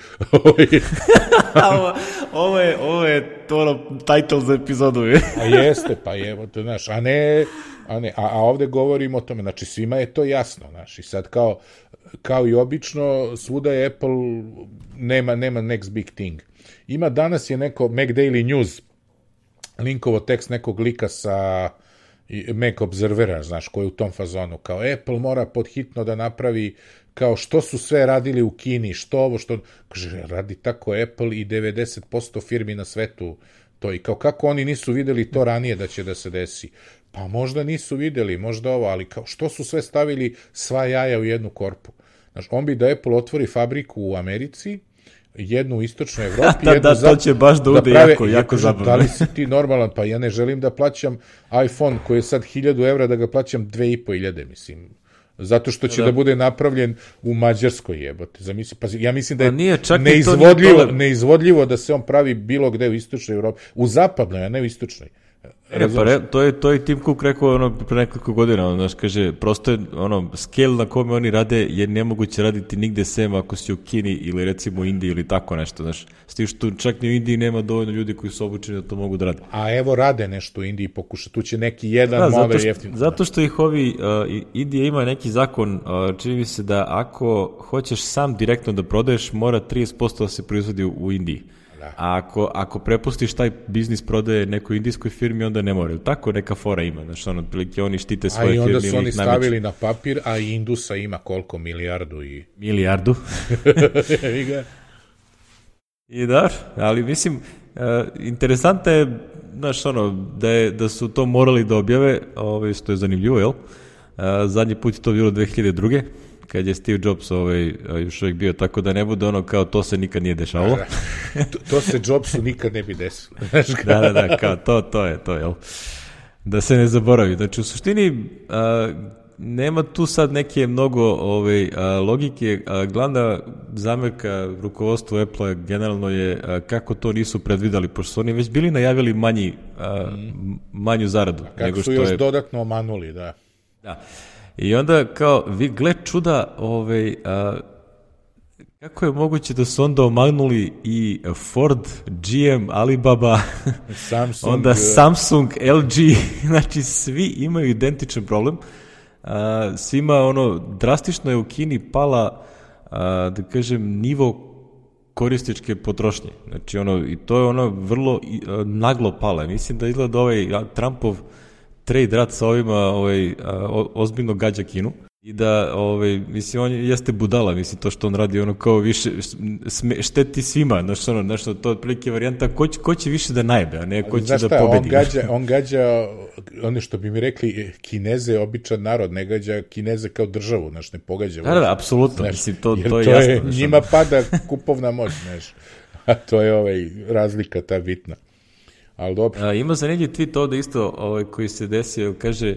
ovo, ovo je, ovo je to title za epizodu. Je. A jeste, pa evo to, znaš, a ne, a ne, a, a ovde govorimo o tome, znači svima je to jasno, znaš, i sad kao, kao i obično, svuda je Apple, nema, nema next big thing. Ima danas je neko, Mac Daily News, linkovo tekst nekog lika sa Mac Observera, znaš, koji je u tom fazonu, kao Apple mora podhitno da napravi kao što su sve radili u Kini, što ovo, što... Kaže, radi tako Apple i devedeset posto firmi na svetu to. I kao kako oni nisu videli to ranije da će da se desi? Pa možda nisu videli, možda ovo, ali kao što su sve stavili sva jaja u jednu korpu? Znaš, on bi da Apple otvori fabriku u Americi, jednu u istočnoj Evropi, da, jednu da, za... to će baš da ude da prave, jako, jako zabavno. Da li si ti normalan? Pa ja ne želim da plaćam iPhone koji je sad hiljadu evra, da ga plaćam dve i po hiljade, mislim. Zato što će da, da bude napravljen u Mađarskoj, jebote. Zamisli, pa ja mislim da je nije, neizvodljivo, neizvodljivo da se on pravi bilo gde u istočnoj Evropi. U zapadnoj, a ne u istočnoj. E, pa re, to je to je Tim Cook rekao ono pre nekoliko godina, ono, znaš, kaže, prosto je ono scale na kome oni rade je nemoguće raditi nigde sem ako si u Kini ili recimo u Indiji ili tako nešto, znaš. S tim što čak ni u Indiji nema dovoljno ljudi koji su obučeni da to mogu da rade. A evo rade nešto u Indiji, pokuša, tu će neki jedan da, model jeftino. Zato što ih ovi, uh, Indija ima neki zakon, uh, čini mi se da ako hoćeš sam direktno da prodaješ, mora trideset posto da se proizvodi u, u Indiji. A ako, ako prepustiš taj biznis prodaje nekoj indijskoj firmi, onda ne moraju. Tako neka fora ima, znači ono, otprilike oni štite svoje firme. A i onda firme, su oni stavili na papir, a Indusa ima koliko? Milijardu i... Milijardu. I da, ali mislim, uh, interesantno je, znaš, ono, da, je, da su to morali da objave, ovaj, što je zanimljivo, jel? Uh, zadnji put je to bilo dve hiljade druge kad je Steve Jobs ovaj, još uvijek bio, tako da ne bude ono kao to se nikad nije dešavalo. Da, to, to se Jobsu nikad ne bi desilo. da, da, da, kao to, to je, to je, jel? Da se ne zaboravi. Znači, u suštini, a, nema tu sad neke mnogo ovaj, a, logike, a, glavna zamerka rukovodstvu Apple generalno je a, kako to nisu predvidali, pošto su oni već bili najavili manji, a, mm. manju zaradu. Kako nego što su još je... dodatno omanuli, da. Da. I onda kao, vi gled čuda, ovaj, a, kako je moguće da su onda omagnuli i Ford, G M, Alibaba, Samsung, onda Samsung, L G, znači svi imaju identičan problem. A, svima ono, drastično je u Kini pala, a, da kažem, nivo korističke potrošnje. Znači ono, i to je ono vrlo a, naglo pala. Mislim da izgleda ovaj a, Trumpov trade rat sa ovima ovaj, o, ozbiljno gađa Kinu i da, ovaj, mislim, on jeste budala, mislim, to što on radi, ono kao više sme, šteti svima, znaš, ono, nešto, to je otprilike varijanta, ko će, ko će više da najbe, a ne ko će šta, da pobedi. On gađa, on gađa, ono što bi mi rekli, Kineze, običan narod, ne gađa Kineze kao državu, znaš, ne pogađa. Da, da, apsolutno, znaš, mislim, to, to je to jasno. Je, znaš, njima ono. Pada kupovna moć, znaš, a to je ovaj, razlika ta bitna. Ali dobro. A, ima zanimljiv tweet ovde isto ovaj, koji se desio, kaže,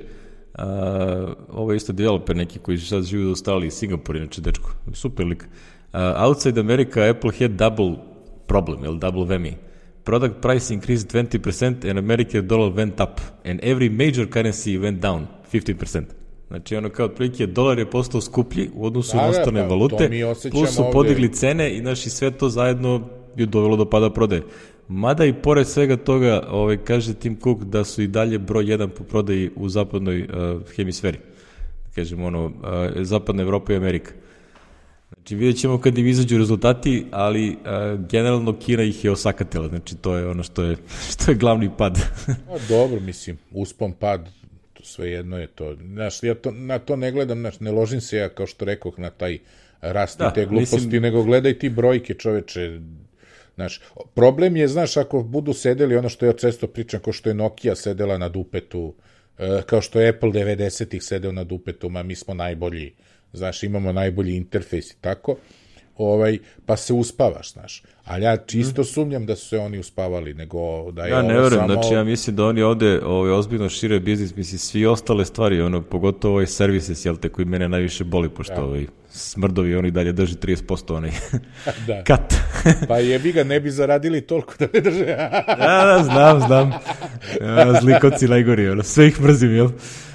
a, ovo je isto developer neki koji sad živi u Australiji, Singapur, inače dečko, super lik. A, outside America, Apple had double problem, jel, double V M I. Product price increased twenty percent and American dollar went up and every major currency went down fifteen percent. Znači, ono kao otprilike, dolar je postao skuplji u odnosu na ostane pa, valute, plus su ovde podigli cene i naši sve to zajedno je dovelo do pada prodaje. Mada i pored svega toga, ovaj, kaže Tim Cook da su i dalje broj jedan po prodaji u zapadnoj uh, hemisferi. Kažemo, ono, uh, zapadna Evropa i Amerika. Znači, vidjet ćemo kad im izađu rezultati, ali uh, generalno Kina ih je osakatila. Znači, to je ono što je, što je glavni pad. A, dobro, mislim, uspon pad, sve jedno je to. Znaš, ja to, na to ne gledam, znaš, ne ložim se ja, kao što rekoh, na taj rast i te gluposti, mislim, nego gledaj ti brojke, čoveče. Znaš, problem je, znaš, ako budu sedeli, ono što ja često pričam, kao što je Nokia sedela na dupetu, kao što je Apple devedesetih sedeo na dupetu, ma mi smo najbolji, znaš, imamo najbolji interfejs i tako, ovaj, pa se uspavaš, znaš. Ali ja čisto sumnjam da su se oni uspavali, nego da je ja ovo ne verujem, samo... znači ja mislim da oni ovde ovaj, ozbiljno šire biznis, mislim, svi ostale stvari, ono, pogotovo ovaj services, jel te, koji mene najviše boli, pošto ja. ovaj, smrdovi, oni dalje drži trideset posto onaj da. kat. Pa jebi ga, ne bi zaradili toliko da ne drže. Ja, da, znam, znam. Ja, zlikovci najgori, ono, sve ih mrzim, jel?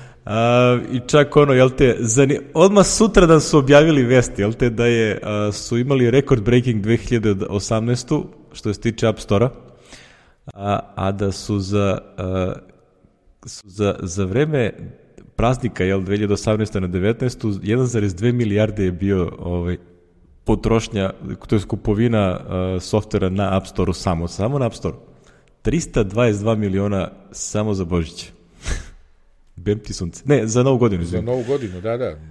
A, i čak ono, jel te, zani... odmah sutradan su objavili vesti, jel te, da je, a, su imali record breaking dve hiljade osamnaestu što se tiče App Store-a, a, a da su za, a, su za, za vreme praznika, jel, dve hiljade osamnaeste na devetnaestu jedan zarez dve milijarde je bio ovaj, potrošnja, to je kupovina uh, softvera na App Store-u samo, samo na App Store-u. trista dvadeset dva miliona samo za Božić. Bem ti sunce. Ne, za Novu godinu. Za Novu godinu, da, da.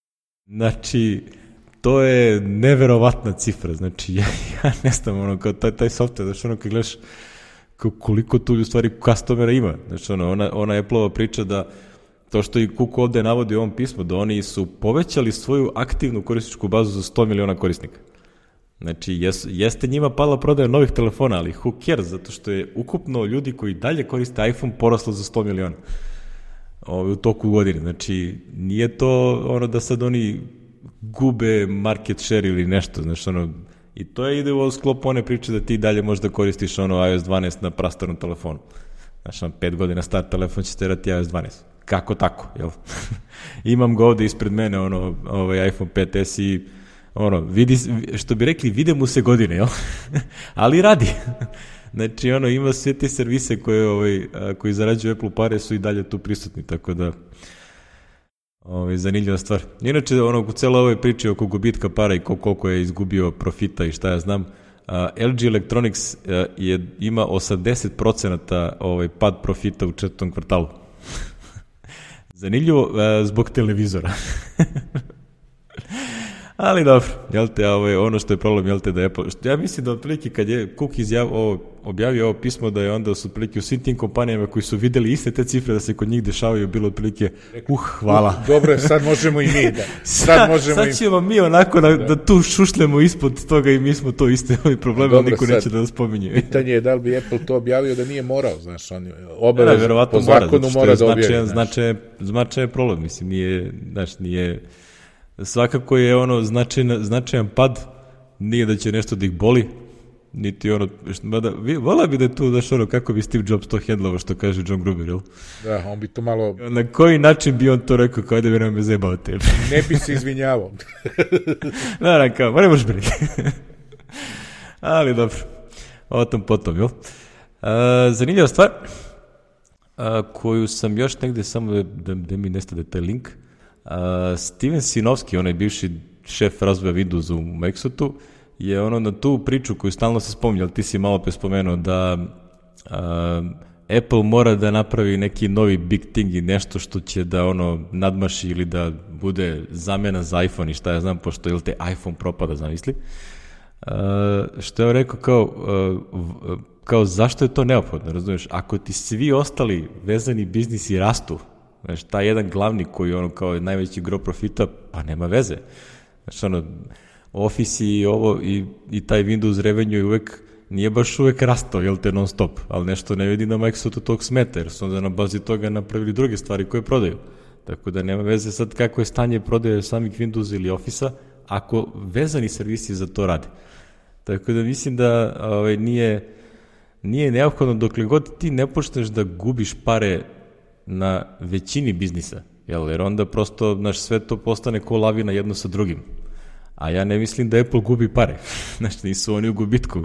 Znači, to je neverovatna cifra. Znači, ja, ja ne znam, ono, kao taj, taj softver, znači, ono, kad gledaš koliko tu u stvari customera ima. Znači, ono, ona, ona Apple-ova priča da to što i Cook ovde navodi u ovom pismu, da oni su povećali svoju aktivnu korisničku bazu za sto miliona korisnika. Znači, jes, jeste njima pala prodaja novih telefona, ali who cares, zato što je ukupno ljudi koji dalje koriste iPhone poraslo za sto miliona. ovaj, u toku godine. Znači, nije to ono da sad oni gube market share ili nešto, znači ono, i to je ide u sklopu one priče da ti dalje možda koristiš ono iOS dvanaest na prastarnom telefonu. Znači, ono, pet godina star telefon će terati iOS dvanaest. Kako tako, jel? Imam ga ovde ispred mene, ono, ovaj iPhone pet es i ono, vidi, što bi rekli, vide mu se godine, jel? Ali radi. Znači, ono, ima sve te servise koje, ovaj, koji zarađuju Apple pare su i dalje tu prisutni, tako da ovaj, zanimljiva stvar. Inače, ono, u celoj ovoj priči oko gubitka para i koliko je izgubio profita i šta ja znam, Uh, L G Electronics uh, je, ima osamdeset procenata ovaj, pad profita u četvrtom kvartalu. Zanimljivo uh, zbog televizora. Ali dobro, jel te, ovaj, ono što je problem, jel te, da Apple, što ja mislim da otprilike kad je Cook izjav, ovo, objavio ovo pismo, da je onda su otprilike u svim tim kompanijama koji su videli iste te cifre da se kod njih dešavaju, bilo otprilike, uh, hvala. Uh, dobro je, sad možemo i mi da. Sad, možemo sad ćemo mi onako da, da tu šušljemo ispod toga i mi smo to iste ovi probleme, ali niko sad neće da nas spominje. Pitanje je da li bi Apple to objavio da nije morao, znaš, on obavez, ja, po zakonu mora, mora da objavi. Značajan, značajan problem, mislim, nije, znaš, nije, svakako je ono značajan, značajan pad, nije da će nešto da ih boli, niti ono, mada, vola bi da je tu, znaš, ono, kako bi Steve Jobs to hendlovo, što kaže John Gruber, jel? Da, on bi to malo... Na koji način bi on to rekao, kao da bi nam me zajebao tebi? Ne bi se izvinjavao. Da, da, kao, ma ne možeš briti. Ali dobro, o tom potom, jel? A, zanimljiva stvar, a, koju sam još negde, samo da, da, da mi nestade taj link, a, Steven Sinovski, onaj bivši šef razvoja Windowsa u Microsoftu, je ono na tu priču koju stalno se spominje, ali ti si malo pre spomenuo da a, Apple mora da napravi neki novi big thing i nešto što će da ono nadmaši ili da bude zamena za iPhone i šta ja znam, pošto ili te iPhone propada, zamisli. A, što je rekao kao, a, kao zašto je to neophodno, razumiješ? Ako ti svi ostali vezani biznisi rastu, znači taj jedan glavni koji ono kao najveći gro profita, pa nema veze. Znači ono, Office i ovo i, i taj Windows revenue uvek nije baš uvek rastao, jel te, non stop, ali nešto ne vidi na Microsoftu tog smeta, jer su onda na bazi toga napravili druge stvari koje prodaju. Tako da nema veze sad kako je stanje prodaje samih Windows ili Office-a, ako vezani servisi za to rade. Tako da mislim da ovaj, nije, nije neophodno dokle god ti ne počneš da gubiš pare na većini biznisa, jel, jer onda prosto naš sve to postane ko lavina jedno sa drugim. A ja ne mislim da Apple gubi pare. Znači, nisu oni u gubitku.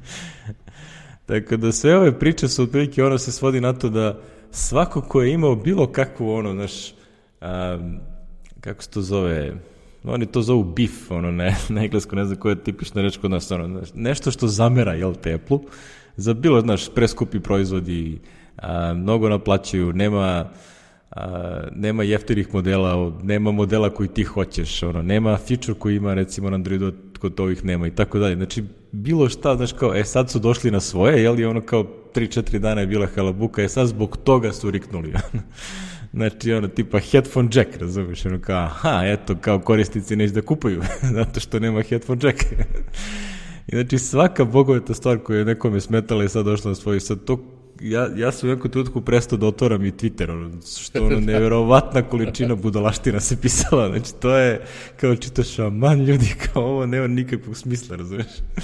Tako da sve ove priče su otprilike, ono se svodi na to da svako ko je imao bilo kakvu, ono, znaš, um, kako se to zove, oni to zovu beef, ono, ne, na englesku, ne znam koja je tipična reč kod nas, ono, znaš, nešto što zamera, jel, te Apple-u, za bilo, znaš, preskupi proizvodi, a, mnogo naplaćuju, nema... A, nema jeftinih modela, nema modela koji ti hoćeš, ono, nema feature koji ima recimo na Androidu kod ovih nema i tako dalje. Znači, bilo šta, znaš, kao, e sad su došli na svoje, jel, i ono kao tri četiri dana je bila halabuka, e sad zbog toga su riknuli. Znači, ono, tipa headphone jack, razumiješ, ono kao, aha, eto, kao korisnici neće da kupuju, zato što nema headphone jack. I znači, svaka bogoveta stvar koja je nekome smetala i sad došla na svoju, sad to Ja, ja sam u nekom trenutku prestao da otvoram i Twitter, ono, što ono neverovatna količina budalaština se pisala, znači to je kao čitaš, aman ljudi, kao ovo nema nikakvog smisla, razumiješ?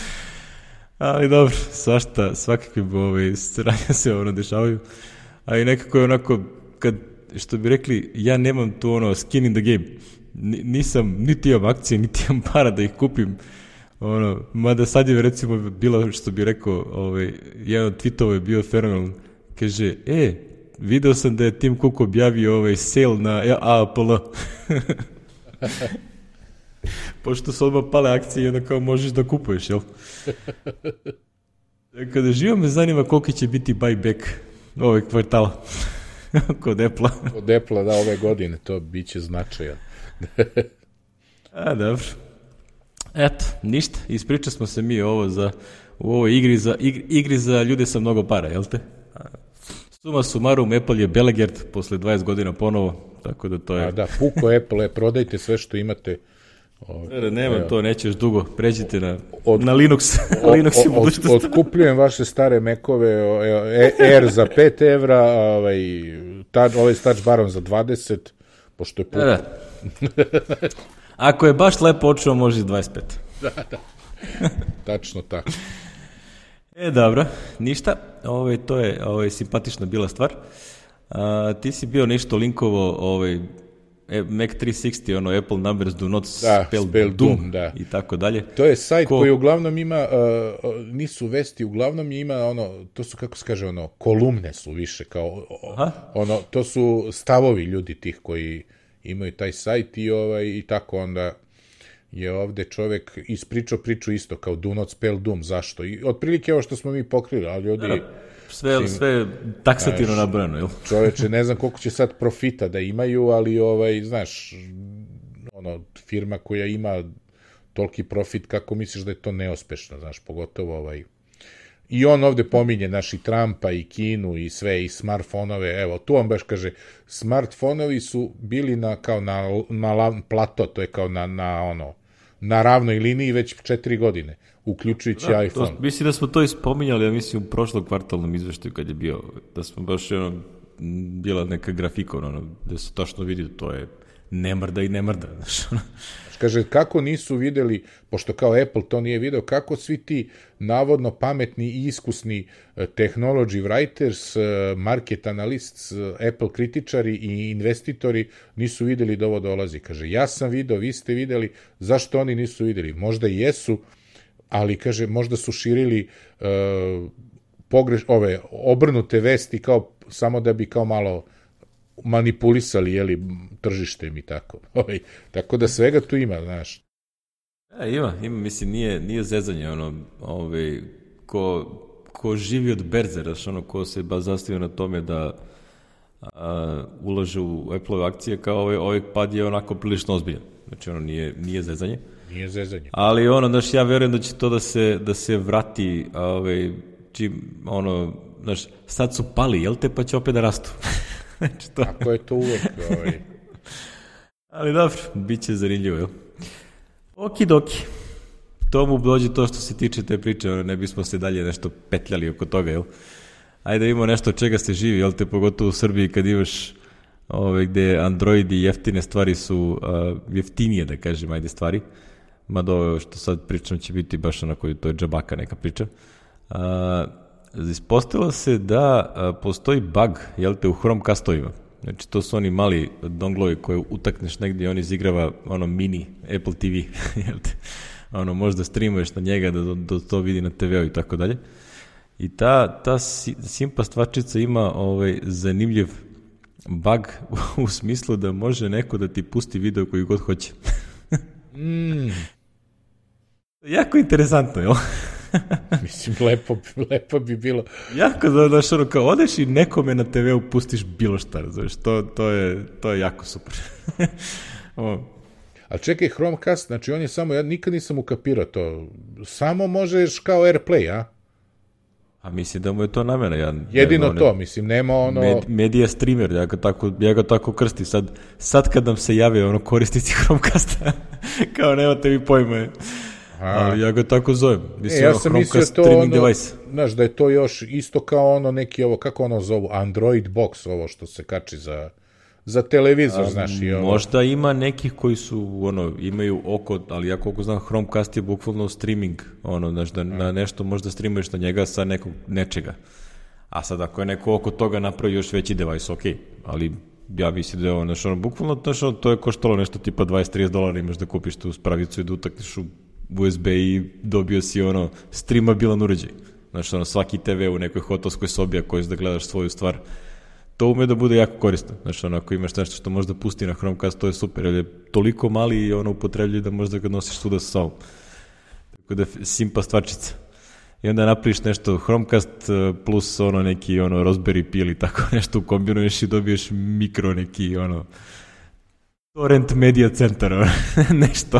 Ali dobro, svašta, svakakve ove stranja se ono dešavaju, a i nekako je onako, kad, što bi rekli, ja nemam tu ono skin in the game, N- nisam, niti imam akcije, niti imam para da ih kupim, ono, mada sad je recimo bilo, što bi rekao, ovaj, jedan od tweetova je bio fenomenal, kaže, e, video sam da je Tim Cook objavio ovaj sale na A A P L. Pošto su odmah pale akcije i onda kao možeš da kupuješ, jel? Kada živo me zanima koliko će biti buyback ove kvartala kod Apple-a. Kod Apple-a, da, ove godine, to biće značajan. A, dobro. Eto, ništa, ispričali smo se mi ovo za, u ovoj igri za, igri, igri za ljude sa mnogo para, jel te? Suma sumarum, Apple je Belegerd posle dvadeset godina ponovo, tako da to je... A da, puko Apple, prodajte sve što imate. O, nema to, nećeš dugo, pređite na, od, na Linux. Linux od, od, odkupljujem vaše stare Macove, Air za pet evra, ovaj, ta, ovaj s touch barom za dvadeset, pošto je put... Da, da. Ako je baš lepo očuo, može i dvadeset pet. Da, da. Tačno tako. E, dobro, ništa. Ovaj, to je ovaj, simpatična bila stvar. A, ti si bio nešto linkovo ovaj, Mac tri šezdeset, ono Apple numbers do not da, spell, spell doom, doom da. I tako dalje. To je sajt Ko... koji uglavnom ima, uh, nisu vesti, uglavnom ima ono, to su kako se kaže ono, kolumne su više, kao Aha. ono, to su stavovi ljudi tih koji imaju taj sajt i, ovaj, i tako onda je ovde čovek ispričao priču isto kao do not spell doom, zašto? I otprilike ovo što smo mi pokrili, ali ljudi... Da, sve, sim, sve taksativno nabrano, jel? Čoveče, ne znam koliko će sad profita da imaju, ali ovaj, znaš, ono, firma koja ima toliki profit, kako misliš da je to neuspešno, znaš, pogotovo ovaj... I on ovde pominje naši Trumpa i Kinu i sve, i smartfonove, evo, tu on baš kaže, smartfonovi su bili na, kao na, na plato, to je kao na, na ono, na ravnoj liniji već četiri godine, uključujući da, iPhone. To, mislim da smo to ispominjali, ja mislim u prošlom kvartalnom izveštaju kad je bio, da smo baš ono, bila neka grafika, ono, da se tačno vidi, to je ne mrda i ne mrda, znaš, ono. Kaže, kako nisu videli, pošto kao Apple to nije video, kako svi ti navodno pametni i iskusni technology writers, market analysts, Apple kritičari i investitori nisu videli da ovo dolazi. Kaže, ja sam video, vi ste videli, zašto oni nisu videli? Možda i jesu, ali kaže, možda su širili uh, pogreš, ove obrnute vesti kao, samo da bi kao malo manipulisali, jeli, tržištem i tako. Ovaj, tako da svega tu ima, znaš. E, ima, ima, mislim, nije, nije zezanje, ono, ovaj, ko, ko živi od berze, znaš, ono, ko se ba zastavio na tome da a, ulaže u Apple-ove akcije, kao ovaj, ovaj pad je onako prilično ozbiljan. Znači, ono, nije, nije zezanje. Nije zezanje. Ali, ono, znaš, ja verujem da će to da se, da se vrati, ovaj, čim, ono, znaš, sad su pali, jel te, pa će opet da rastu. Znači, to... Tako je to uvek. Ovaj. Ali dobro, bit će zanimljivo, jel? Okidoki. To mu dođe to što se tiče te priče, ne bismo se dalje nešto petljali oko toga, jel? Ajde imamo nešto od čega se živi, jel te, pogotovo u Srbiji kad imaš ove, gde Android i jeftine stvari su uh, jeftinije, da kažem, ajde stvari. Mada ovo što sad pričam će biti baš onako, to je džabaka neka priča. Uh, ispostavilo se da a, postoji bug, jel te, u Chromecastovima. Znači, to su oni mali donglovi koje utakneš negdje i on izigrava ono mini Apple T V, jel te? Ono, možda streamuješ na njega da, da to vidi na te ve u i tako dalje. I ta, ta simpa stvarčica ima ovaj, zanimljiv bug u, u smislu da može neko da ti pusti video koji god hoće. mm. Jako interesantno, jel? Mislim, lepo, lepo bi bilo. Jako, da, daš ono, kao odeš i nekome na te veu pustiš bilo šta, znaš, to, to, je, to je jako super. o. Ali čekaj, Chromecast, znači on je samo, ja nikad nisam ukapirao to, samo možeš kao AirPlay, a? A mislim da mu je to namjena. Ja, Jedino ja, to, mislim, nema ono... Med, media streamer, ja ga tako, ja ga tako krstim. Sad, sad kad nam se jave ono korisnici Chromecasta, kao nemate mi pojma. Ali ja ga tako zovem. Mislim, e, ja ono, sam Chromecast mislio to streaming ono, device. Znaš, da je to još isto kao ono neki, ovo, kako ono zovu, Android box, ovo što se kači za, za televizor, A, znaš. I ovo. Možda ima nekih koji su, ono, imaju oko, ali ja koliko znam, Chromecast je bukvalno streaming, ono, znaš, da na nešto možda streamuješ na njega sa nekog nečega. A sad, ako je neko oko toga napravi još veći device, ok, ali ja mislim da je ono, znaš, ono, bukvalno, znaš, ono, to je koštalo nešto tipa dvadeset do trideset dolara, imaš da kupiš tu spravicu i da utakneš u U S B i dobio si ono streamabilan uređaj. Znači ono svaki te ve u nekoj hotelskoj sobi ako hoćeš da gledaš svoju stvar, to ume da bude jako korisno. Znači ono ako imaš nešto što možda pusti na Chromecast, to je super, jer je toliko mali i ono upotrebljiv da možda ga nosiš svuda sa sobom. Tako da simpa stvarčica. I onda napraviš nešto Chromecast plus ono neki ono Raspberry Pi ili tako nešto kombinuješ i dobiješ mikro neki ono torrent media centar, ono, nešto.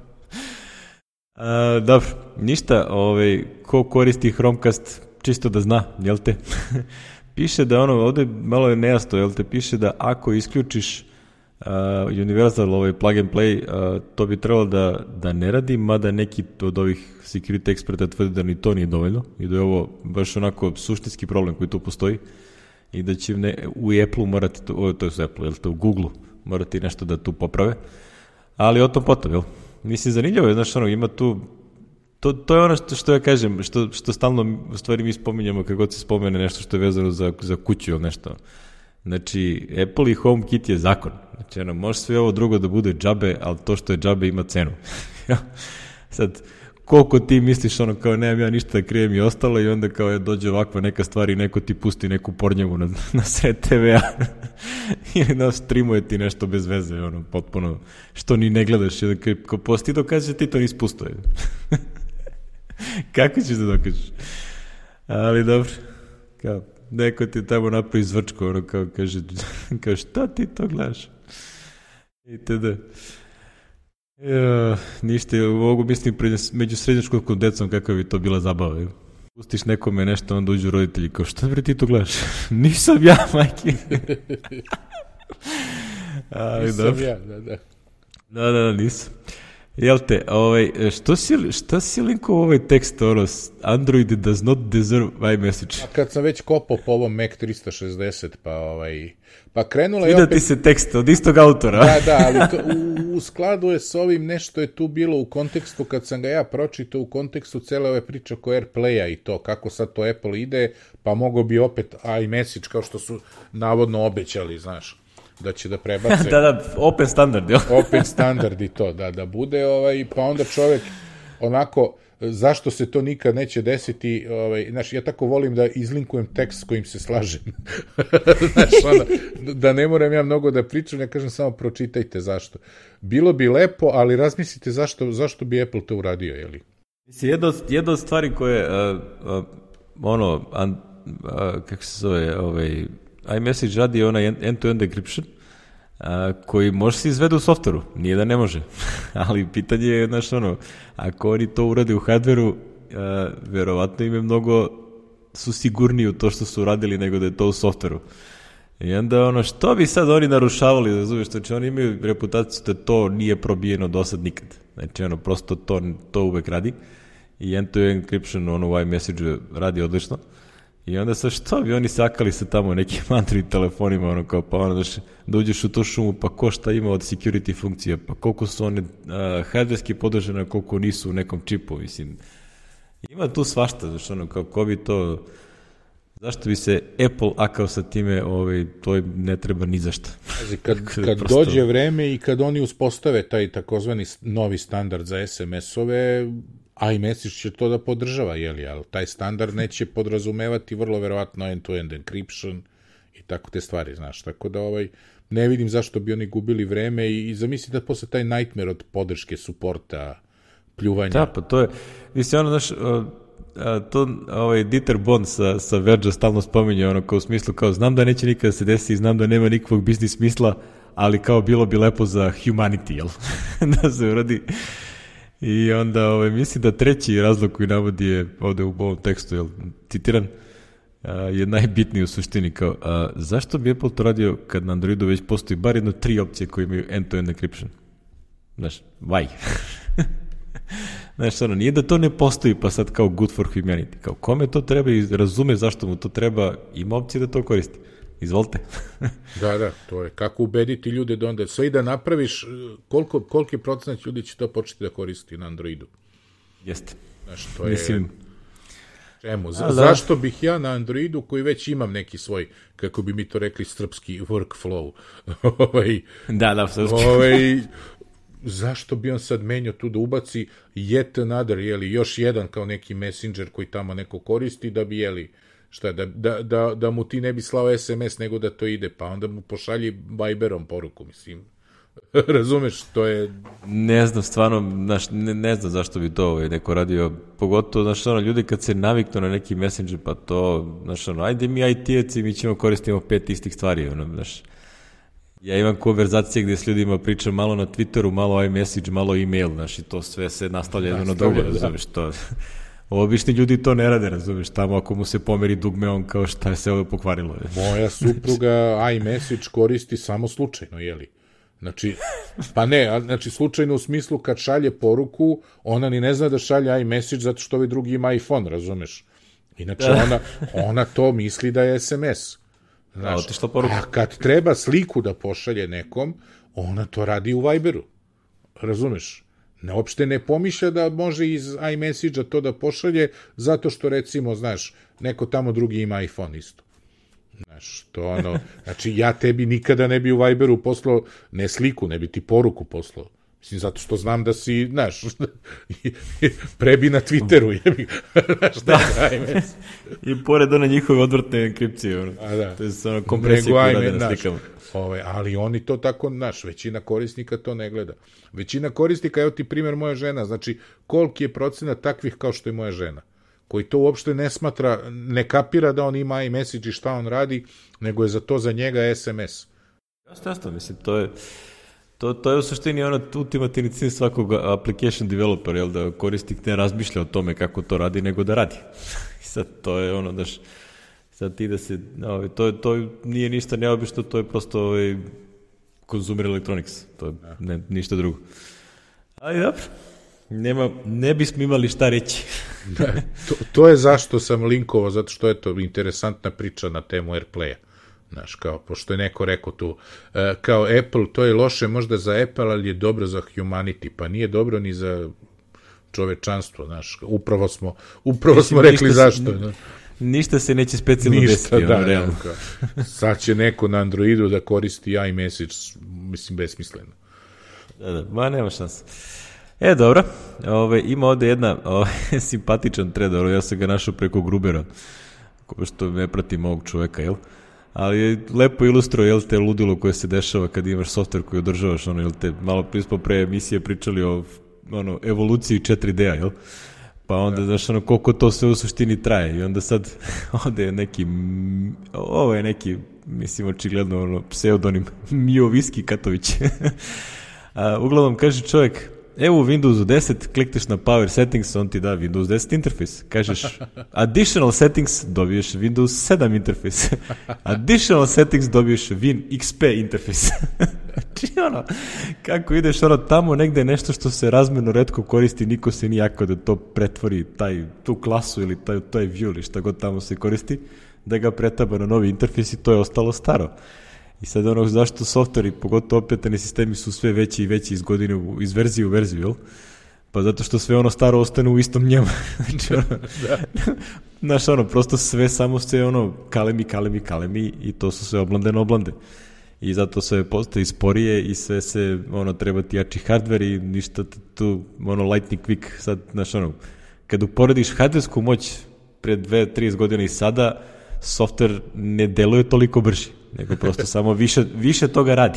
Uh, dobro, ništa, ovaj, ko koristi Chromecast, čisto da zna, jel te? Piše da ono, ovde malo je nejasno, jel te, piše da ako isključiš uh, Universal, ovaj plug and play, uh, to bi trebalo da, da ne radi, mada neki od ovih security experta tvrdi da ni to nije dovoljno i da je ovo baš onako suštinski problem koji tu postoji i da će ne, u Apple-u morati, to, to je u Apple, jel to u Google-u, morati nešto da tu poprave, ali o tom potom, jel? Mislim, zanimljivo je, znaš, ono, ima tu, to, to je ono što, što ja kažem, što, što stalno, u stvari, mi spominjamo kako god se spomene nešto što je vezano za, za kuću ili nešto. Znači, Apple i HomeKit je zakon. Znači, ono, može sve ovo drugo da bude džabe, ali to što je džabe ima cenu. Sad, koliko ti misliš, ono, kao, nemam ja ništa da krijem i ostalo, i onda kao je dođe ovakva neka stvar i neko ti pusti neku pornjavu na, na sred te ve a ili da streamuje ti nešto bez veze, ono, potpuno, što ni ne gledaš, jer kao posti dokaže ti to nisi pustio. Kako ćeš da dokažeš? Ali dobro, kao, neko ti tamo napravi zvrčko, ono, kao kaže, kao šta ti to gledaš? I tada. Ja, ništa, mogu mislim među srednjoškolskom decom kakva bi to bila zabava. Pustiš nekome nešto, onda uđu roditelji, kao šta bre ti to gledaš? Nisam ja, majke. Ali, nisam dobro. ja, da, da. Da, da, da, nisam. Jel te, ovaj, što si, šta si linkao ovaj tekst, ono, Android does not deserve iMessage? A kad sam već kopao po ovom Mac trista šezdeset, pa ovaj, pa krenula je opet... opet... ti se tekst od istog autora. Da, da, ali to, u, u skladu je s ovim nešto je tu bilo u kontekstu, kad sam ga ja pročitao, u kontekstu cele ove priče oko AirPlaya i to, kako sad to Apple ide, pa mogo bi opet iMessage, kao što su navodno obećali, znaš, da će da prebace... da, da, open standard, jel? Open standard i to, da, da bude, ovaj, pa onda čovek onako, zašto se to nikad neće desiti, ovaj, znaš, ja tako volim da izlinkujem tekst s kojim se slažem. Znaš, ono, da ne moram ja mnogo da pričam, ja kažem samo pročitajte zašto. Bilo bi lepo, ali razmislite zašto, zašto bi Apple to uradio, jeli? Mislim, jedna od, jedna od stvari koje, uh, uh, ono, an, uh, kako se zove, ovaj, iMessage radi onaj end-to-end encryption, a, koji može se izvede u softveru, nije da ne može, ali pitanje je, znaš, ono, ako oni to urade u hardveru, a, verovatno im je mnogo su sigurniji u to što su uradili nego da je to u softveru. I onda, ono, što bi sad oni narušavali, da zoveš, znači oni imaju reputaciju da to nije probijeno do sad nikad. Znači, ono, prosto to, to uvek radi i end-to-end encryption, ono, u iMessage radi odlično. I onda sa što bi oni sakali sa tamo nekim Android telefonima, ono kao, pa ono, daš, da uđeš u tu šumu, pa ko šta ima od security funkcije, pa koliko su one uh, hardverski podržene, koliko nisu u nekom čipu, mislim. Ima tu svašta, znaš, ono, kao, ko bi to, zašto bi se Apple akao sa time, ovaj, to ne treba ni zašta. Znači, kad, kad prosto... dođe vreme i kad oni uspostave taj takozvani novi standard za es em es-ove, iMessage će to da podržava, jeli, ali taj standard neće podrazumevati vrlo verovatno end-to-end encryption i tako te stvari, znaš, tako da ovaj, ne vidim zašto bi oni gubili vreme i, i zamislite da posle taj nightmare od podrške, suporta, pljuvanja. Da, pa to je, mislim, ono, znaš, a, to ovaj Dieter Bohn sa, sa Verge stalno spominje, ono, kao u smislu, kao, znam da neće nikada se desiti, znam da nema nikakvog biznis smisla, ali kao bilo bi lepo za humanity, jel? Da se uradi. I onda, ovaj, mislim da treći razlog koji navodi je ovde u ovom tekstu, jel, citiran, a, je najbitniji u suštini, kao, a, zašto bi Apple to radio kad na Androidu već postoji bar jedno tri opcije koje imaju end-to-end encryption? Znaš, why? Znaš, ono, nije da to ne postoji pa sad kao good for humanity, kao kome to treba i razume zašto mu to treba, ima opcije da to koristi. Izvolite. Da, da, to je kako ubediti ljude da onda sve i da napraviš, koliko, koliki procenat ljudi će to početi da koristi na Androidu. Jeste. Znaš, to je... Mislim... Čemu? Za, zašto bih ja na Androidu, koji već imam neki svoj, kako bi mi to rekli, srpski workflow, ovaj... Da, da, srpski. Ovaj, zašto bi on sad menio tu da ubaci yet another, jeli, još jedan kao neki messenger koji tamo neko koristi, da bi, jeli, šta, da, da, da, da mu ti ne bi slao es em es nego da to ide, pa onda mu pošalji Viberom poruku, mislim. Razumeš, to je... Ne znam, stvarno, znaš, ne, ne znam zašto bi to ovaj, neko radio, pogotovo, znaš, ono, ljudi kad se naviknu na neki messenger, pa to, znaš, ono, ajde mi aj ti-eci, mi ćemo koristimo pet istih stvari, ono, znaš. Ja imam konverzacije gde s ljudima pričam malo na Twitteru, malo iMessage, malo email, znaš, i to sve se nastavlja jedno na drugo, razumeš, to... Obični ljudi to ne rade, razumeš, tamo ako mu se pomeri dugme, on kao šta je se ovo pokvarilo. Moja supruga iMessage koristi samo slučajno, jeli? Znači, pa ne, znači slučajno u smislu kad šalje poruku, ona ni ne zna da šalje iMessage zato što ovaj drugi ima iPhone, razumeš? Inače, ona, ona to misli da je es em es. Znaš, otišla poruka. A kad treba sliku da pošalje nekom, ona to radi u Viberu. Razumeš? Ne, uopšte ne pomišlja da može iz iMessage-a to da pošalje, zato što, recimo, znaš, neko tamo drugi ima iPhone isto. Znaš, to ono, znači, ja tebi nikada ne bi u Viberu poslao, ne sliku, ne bi ti poruku poslao. Mislim, zato što znam da si, znaš, prebi na Twitteru, jebi, znaš, da, iMessage. I pored one njihove odvrtne enkripcije, ono. A da. To je ono kompresija koja rade na slikama. Ove, ali oni to tako, znaš, većina korisnika to ne gleda. Većina korisnika, evo ti primjer moja žena, znači, koliki je procenat takvih kao što je moja žena, koji to uopšte ne smatra, ne kapira da on ima iMessage i šta on radi, nego je za to za njega es em es. Jasno, jasno, mislim, to je, to, to je u suštini ono ultimativni cilj svakog application developera, jel, da korisnik ne razmišlja o tome kako to radi, nego da radi. I sad to je ono, daš, sad ti da se, ovaj, to, to nije ništa neobično, to je prosto ovaj, consumer electronics, to je ne, ništa drugo. Ali dobro, nema, ne bismo imali šta reći. Da, to, to je zašto sam linkovao, zato što je to interesantna priča na temu AirPlaya. Znaš, kao, pošto je neko rekao tu, uh, kao Apple, to je loše možda za Apple, ali je dobro za humanity, pa nije dobro ni za čovečanstvo, znaš, upravo smo, upravo Mislim, smo rekli zašto. Se, ne? Ništa se neće specijalno desiti. Ništa, da, realno. Kao, sad će neko na Androidu da koristi iMessage, mislim, besmisleno. Da, da, ma nema šanse. E, dobro, ove, ima ovde jedna ove, simpatičan thread, ja sam ga našao preko Grubera, ko što ne pratim ovog čoveka, jel? Ali je lepo ilustruje, jel, te ludilo koje se dešava kad imaš softver koji održavaš, ono, jel, te malo prispo pre emisije pričali o ono, evoluciji četiri D-a, jel? Pa onda, da. znaš, ono, koliko to sve u suštini traje i onda sad ovde je neki, ovo je neki, mislim, očigledno, ono, pseudonim Mio Viski Katović. A, uglavnom, kaže čovjek, evo u Windowsu deset, klikneš na Power Settings, on ti da Windows deset interfejs. Kažeš Additional Settings, dobiješ Windows sedam interfejs. Additional Settings, dobiješ Win X P interfejs. Znači ono, kako ideš ono tamo negde nešto što se razmerno retko koristi, niko se nijako da to pretvori, taj, tu klasu ili taj, taj view ili šta god tamo se koristi, da ga pretaba na novi interfejs i to je ostalo staro. I sad ono, zašto softveri, pogotovo opetani sistemi su sve veći i veći iz godine, iz verzije u verziju, jel? Pa zato što sve ono staro ostane u istom njemu. Znači ono, znaš ono, prosto sve samo se ono, kalemi, kalemi, kalemi i to su sve oblande na oblande. I zato sve postoji sporije i sve se, ono, treba ti jači hardware i ništa tu, ono, lightning quick, sad, znaš ono, kad uporediš hardwaresku moć pred dve do trideset godina i sada, softver ne deluje toliko brži, nego prosto samo više, više toga radi.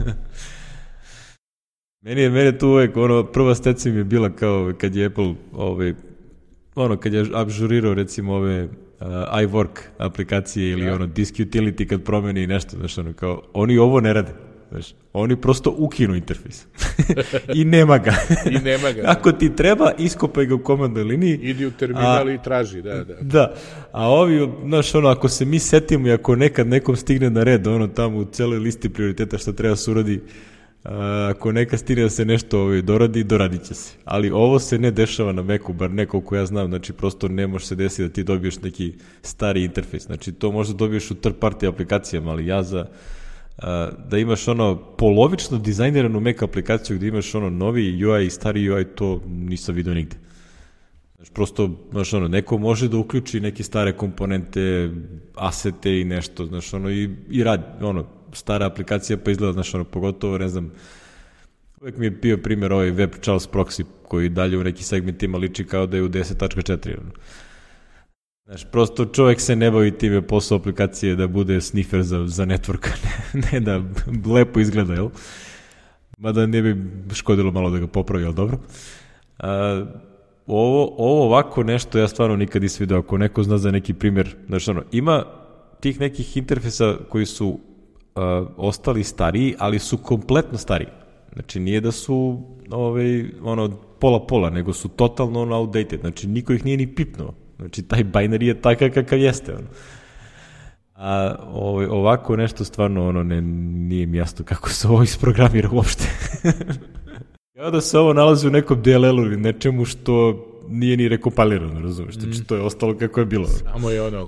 meni je mene tu uvek, ono, prva stecija mi je bila kao kad je Apple, ovaj, ono, kad je ažurirao, recimo, ove uh, iWork aplikacije ili ja. ono, Disk Utility kad promeni nešto, znaš, ono, kao, oni ovo ne rade. Znaš, oni prosto ukinu interfejs. I nema ga. I nema ga. Ako ti treba, iskopaj ga u komandnoj liniji. Idi u terminal a, i traži, da, da. Da, a ovi, znaš, ono, ako se mi setimo i ako nekad nekom stigne na red, ono, tamo u celoj listi prioriteta što treba se uradi, a, ako neka stigne da se nešto ovaj, doradi, doradit će se. Ali ovo se ne dešava na Macu, bar neko ko ja znam, znači prosto ne može se desiti da ti dobiješ neki stari interfejs. Znači to možda dobiješ u third party aplikacijama, ali ja za da imaš ono polovično dizajniranu Mac aplikaciju gde imaš ono novi U I i stari U I, to nisam vidio nigde. Znači, prosto, znaš, ono, neko može da uključi neke stare komponente, asete i nešto, znaš, ono, i, i radi, ono, stara aplikacija pa izgleda, znaš, ono, pogotovo, ne znam, uvek mi je bio primjer ovaj Web Charles Proxy, koji dalje u neki segmentima liči kao da je u deset tačka četiri, ono. Znaš, prosto čovjek se ne bavi time posao aplikacije da bude sniffer za, za network, ne, ne da lepo izgleda, jel? Mada ne bi škodilo malo da ga popravi, jel dobro? A, ovo, ovo ovako nešto ja stvarno nikad nisam vidio. Ako neko zna za neki primjer, znaš, ono, ima tih nekih interfejsa koji su a, ostali stariji, ali su kompletno stariji. Znači, nije da su ovaj, ono, pola-pola, nego su totalno ono, outdated. Znači, niko ih nije ni pipnuo. Znači, taj binary je takav kakav jeste. Ono. A ovaj, ovako nešto stvarno ono, ne, nije mi jasno kako se ovo isprogramira uopšte. Kao da se ovo nalazi u nekom D L L-u ili nečemu što nije ni rekompalirano, razumiješ? Znači, to je ostalo kako je bilo. Samo je ono,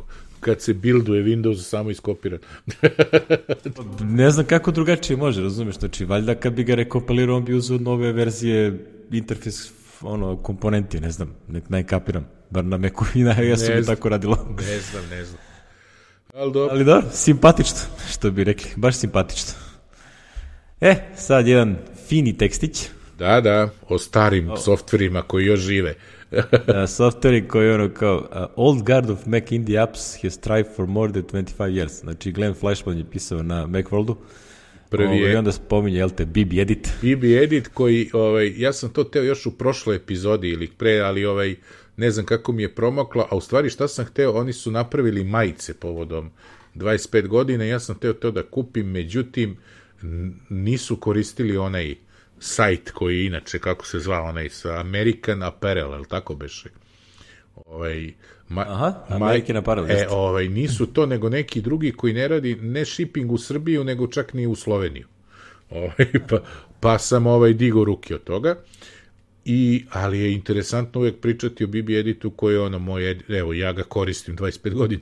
kad se builduje Windows samo iskopira. Ne znam kako drugačije može, razumeš, znači valjda kad bi ga rekompilirao on bi uzeo nove verzije interfejs ono, komponenti, ne znam, ne, ne kapiram, bar na Macu i na iOS-u bi tako radilo. Ne znam, ne znam. Ali dobro. Ali dobro, simpatično, što bi rekli, baš simpatično. E, sad jedan fini tekstić. Da, da, o starim oh. softverima koji još žive. uh, softveri koji ono kao uh, Old guard of Mac indie apps has thrived for more than twenty-five years. Znači, Glenn Flashman je pisao na Macworldu. Prvi je... I onda spominje, jel te, B B Edit. B B Edit koji, ovaj, ja sam to teo još u prošloj epizodi ili pre, ali ovaj, ne znam kako mi je promaklo, a u stvari šta sam hteo, oni su napravili majice povodom dvadeset pet godina, ja sam hteo to da kupim, međutim, nisu koristili onaj sajt koji je inače, kako se zvao, onaj sa American Apparel, ali tako beše? Ovaj, ma, Aha, American Apparel. E, ovaj, nisu to, nego neki drugi koji ne radi ne shipping u Srbiju, nego čak ni u Sloveniju. Ovaj, pa, pa sam ovaj digo ruke od toga. I, ali je interesantno uvijek pričati o B B Editu koji je ono moj, evo, ja ga koristim dvadeset pet godina.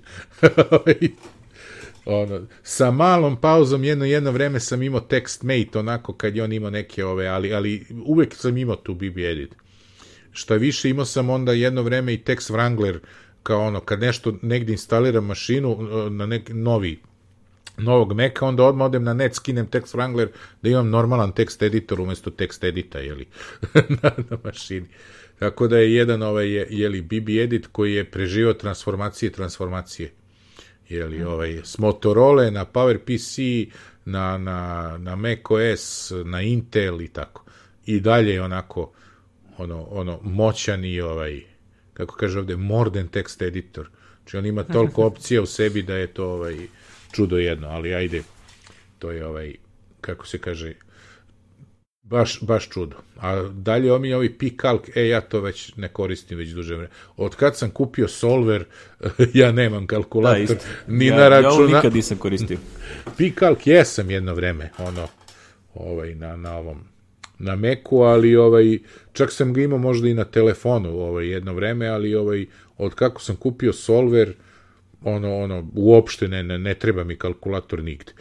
Ono, sa malom pauzom jedno jedno vreme sam imao TextMate onako kad je on imao neke ove, ali, ali uvek sam imao tu B B Edit. Šta više, imao sam onda jedno vreme i Text Wrangler, kao ono, kad nešto negdje instaliram mašinu na neki novi novog Maca, onda odmah odem na net, skinem Text Wrangler da imam normalan tekst editor umjesto tekst edita, jeli, na, na mašini. Tako da je jedan ovaj, jeli, B B Edit koji je preživio transformacije transformacije. Jeli, ovaj, s Motorola na PowerPC, na, na, na macOS, na Intel i tako. I dalje je onako ono, ono moćan i ovaj, kako kaže ovde, more than text editor. Znači on ima toliko opcija u sebi da je to ovaj, čudo jedno, ali ajde, to je ovaj, kako se kaže, baš, baš čudo. A dalje omi ovi Picalc, e, ja to već ne koristim već duže vreme. Od kad sam kupio Solver, ja nemam kalkulator, da, ni ja, na računa. Ja nikad nisam koristio. Picalc jesam jedno vreme, ono, ovaj, na, na ovom, na Macu, ali ovaj, čak sam ga imao možda i na telefonu ovaj, jedno vreme, ali ovaj, od kako sam kupio Solver, ono, ono, uopšte ne, ne, ne treba mi kalkulator nigde.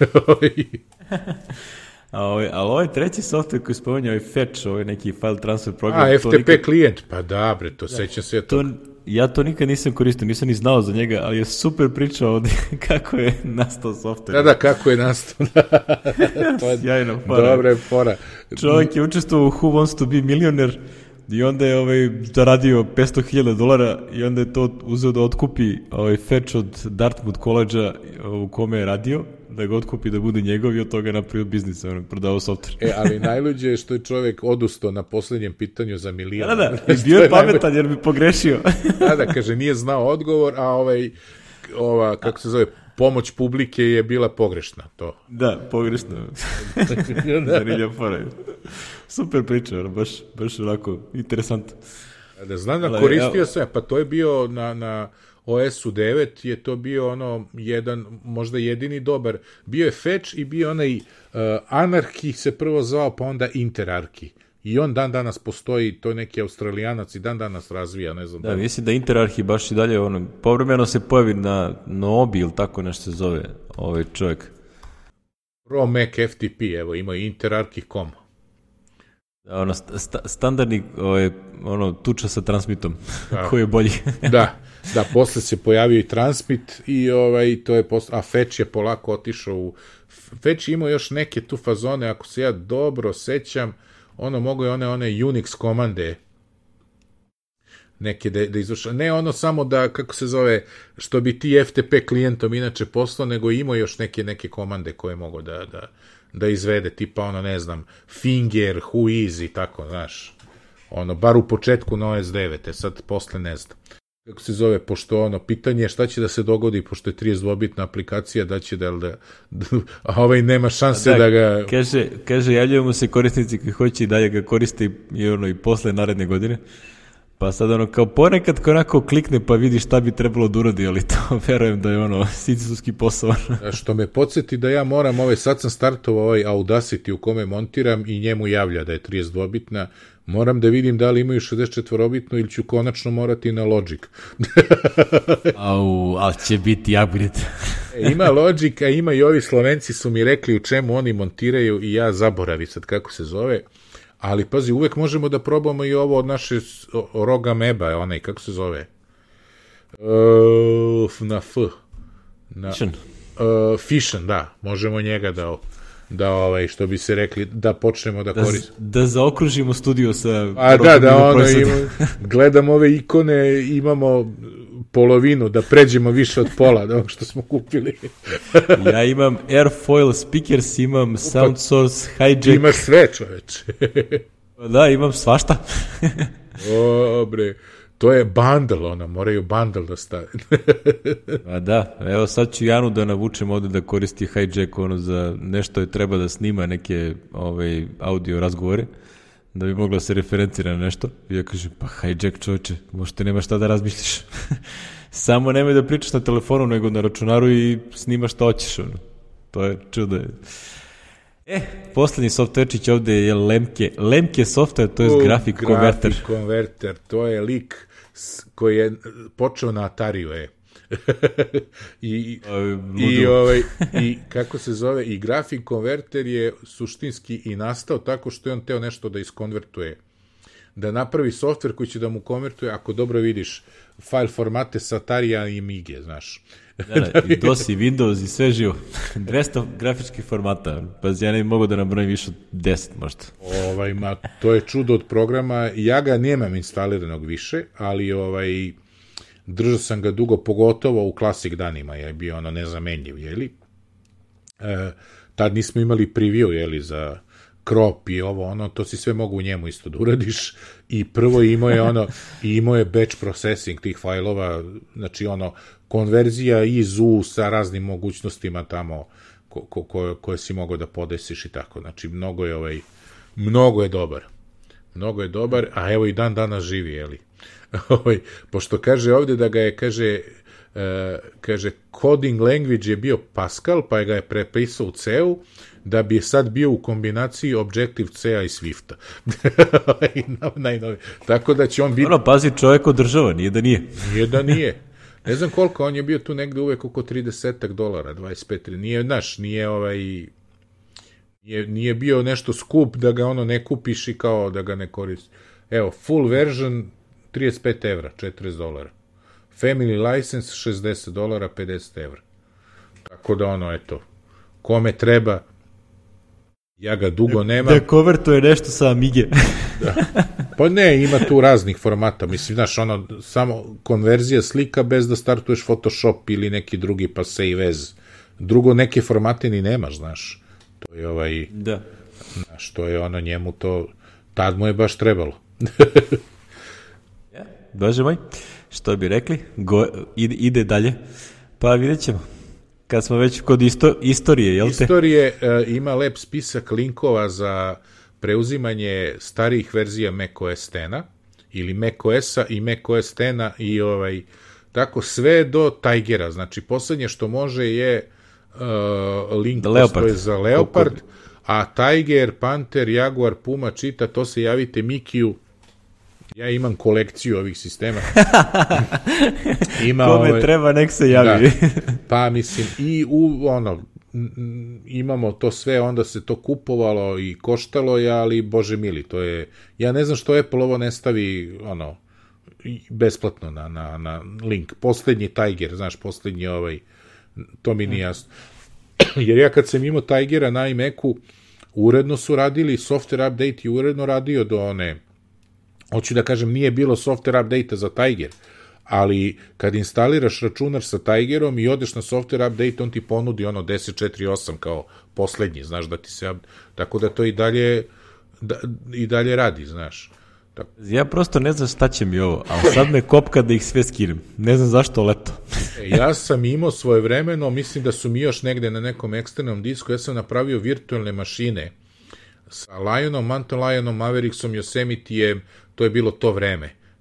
A ovaj, ali ovaj treći software koji spominje, ovaj Fetch, ovaj neki file transfer program. A, F T P nikad... klijent, pa da, bre, to, da, sećam se to. Ja to nikad nisam koristio, nisam ni znao za njega, ali je super pričao ovdje kako je nastao software. Da, da, kako je nastao. To je sjajno fora. Dobre fora. Čovjek je učestvovao u Who Wants to be Millionaire i onda je ovaj, zaradio petsto hiljada dolara i onda je to uzeo da otkupi ovaj Fetch od Dartmouth College-a u kome je radio, da ga otkupi da bude njegov i od toga napravio biznis, on prodao software. E, ali najluđe je što je čovjek odustao na posljednjem pitanju za milijon. Da, da, bio je pametan jer bi pogrešio. Da, da, kaže, nije znao odgovor, a ovaj, ova, kako se zove, pomoć publike je bila pogrešna, to. Da, pogrešna. Zanimljiva fora. Super priča, baš, baš onako interesantno. Da, znam da koristio sam, pa to je bio na, na O S-u devet, je to bio ono jedan, možda jedini dobar. Bio je Fetch i bio onaj uh, Anarchy se prvo zvao, pa onda Interarchy. I on dan danas postoji, to je neki Australijanac i dan danas razvija, ne znam. Da, da. Mislim da Interarchy baš i dalje, ono, povremeno se pojavi na Nobi ili tako nešto se zove ovaj čovjek. Pro Mac F T P, evo, ima Interarchy dot com. Ono, sta, standardni ovaj, ono, tuča sa transmitom, koji je bolji. Da, da, posle se pojavio i transmit i ovaj, to je posle, a Fetch je polako otišao u, Fetch imao još neke tu fazone, ako se ja dobro sećam, ono mogu je one, one Unix komande neke da, da izvrša, ne ono samo da, kako se zove, što bi ti F T P klijentom inače poslao, nego imao još neke neke komande koje mogu da, da, da izvede, tipa ono, ne znam, Finger, Whois i tako, znaš, ono, bar u početku na O S devet, sad posle ne znam. Kako se zove, pošto ono, pitanje je šta će da se dogodi, pošto je trideset dva bitna aplikacija, da će da, da, da a ovaj nema šanse da, da ga... Kaže, kaže, javljaju mu se korisnici koji hoće i dalje ga koriste i, ono, i posle naredne godine, Pa sad ono, kao ponekad ko onako klikne pa vidi šta bi trebalo da uradi, ali to verujem da je ono sicilski posao. Što me podsjeti da ja moram, ovaj, sad sam startovao ovaj Audacity u kome montiram i njemu javlja da je trideset dva bitna, moram da vidim da li imaju šezdeset četiri bitnu ili ću konačno morati na Logic. Au, ali će biti upgrade. E, ima Logic, a ima i ovi Slovenci su mi rekli u čemu oni montiraju i ja zaboravim sad kako se zove. Ali, pazi, uvek možemo da probamo i ovo od naše Roga Meba, onaj, kako se zove? Uh, na F. Na, Fission. Uh, Fission, da. Možemo njega da, da ovaj, što bi se rekli, da počnemo da, da koristimo. Da zaokružimo studio sa... A da, da, ono, ima, gledam ove ikone, imamo polovinu, da pređemo više od pola, da što smo kupili. Ja imam Airfoil speakers, imam Sound Source, Hijack. Imaš sve, čoveče. Da, imam svašta. Dobre, to je bundle, ono, moraju bundle da stave. A da, evo sad ću Janu da navučem ovde da koristi Hijack, ono, za nešto je treba da snima neke ovaj, audio razgovore, da bi mogla se referencira na nešto. I ja kažem, pa Hijack, čoveče, možete nema šta da razmišljaš. Samo nemoj da pričaš na telefonu, nego na računaru i snimaš šta hoćeš. Ono. To je čudo. E, poslednji softverčić ovde je Lemke. Lemke software, to je grafik konverter. Grafik konverter, to je lik koji je počeo na Atariju, e. I, i, ovaj, i kako se zove, i grafik konverter je suštinski i nastao tako što je on teo nešto da iskonvertuje, da napravi softver koji će da mu konvertuje, ako dobro vidiš, file formate sa Atarija i Mige, znaš. Da, da, i DOS i Windows i sve živo. dvesta grafičkih formata, pa ja ne mogu da nabrojim više od deset možda. Ovaj, ma, to je čudo od programa, ja ga nemam instaliranog više, ali ovaj... držao sam ga dugo, pogotovo u klasik danima, je bio ono nezamenljiv, jeli? E, tad nismo imali preview, jeli, za crop i ovo, ono, to si sve mogu u njemu isto da uradiš i prvo imao je ono, i imao je batch processing tih fajlova, znači ono, konverzija iz U sa raznim mogućnostima tamo ko, ko, ko, koje si mogao da podesiš i tako, znači mnogo je ovaj, mnogo je dobar, mnogo je dobar, a evo i dan danas živi, jeli? Ovaj, pošto kaže ovde da ga je, kaže, uh, kaže, coding language je bio Pascal, pa je ga je prepisao u C-u, da bi sad bio u kombinaciji Objective-C-a i Swifta. Najnovi. Tako da će on biti... Ono, pazi, čovjek održava, nije da nije. Nije da nije. Ne znam koliko, on je bio tu negde uvek oko trideset dolara, dvadeset pet, nije, naš, nije ovaj... Nije, nije bio nešto skup da ga ono ne kupiš i kao da ga ne koristi. Evo, full version trideset pet evra, četrdeset dolara. Family license šezdeset dolara, pedeset evra. Tako da ono, eto, kome treba, ja ga dugo nemam. Da konvertuje nešto sa Amige. Da. Pa ne, ima tu raznih formata, mislim, znaš, ono, samo konverzija slika bez da startuješ Photoshop ili neki drugi pa save as. Drugo, neke formate ni nemaš, znaš. To je ovaj, da. Znaš, to je ono njemu to, tad mu je baš trebalo. Ja, Bože moj, što bi rekli, Go, ide, ide dalje, pa vidjet ćemo. Kad smo već kod isto, istorije, jel te? Istorije uh, ima lep spisak linkova za preuzimanje starijih verzija macOS deset ili macOS-a i macOS deset i ovaj, tako sve do Tigera, znači poslednje što može je uh, link postoje za Leopard, a Tiger, Panther, Jaguar, Puma, Cheetah, to se javite Mikiju. Ja imam kolekciju ovih sistema. Ima Kome ove, treba, nek se javi. Da, pa mislim, i u, ono, imamo to sve, onda se to kupovalo i koštalo je, ali bože mili, to je, ja ne znam što Apple ovo ne stavi, ono, besplatno na, na, na link. Poslednji Tiger, znaš, poslednji ovaj, to mi nije jasno. Jer ja kad sam imao Tigera na iMacu, uredno su radili, software update i uredno radio do one, hoću da kažem, nije bilo software update za Tiger, ali kad instaliraš računar sa Tigerom i odeš na software update, on ti ponudi ono deset četiri osam kao poslednji, znaš, da ti se, tako da to i dalje, da, i dalje radi, znaš. Tako. Ja prosto ne znam šta će mi ovo, ali sad me kopka da ih sve skinem. Ne znam zašto leto. E, ja sam imao svoje vremeno, mislim da su mi još negde na nekom eksternom disku, ja sam napravio virtualne mašine sa Lionom, Mountain Lionom, Mavericksom, Yosemitejem, to je bilo to vreme.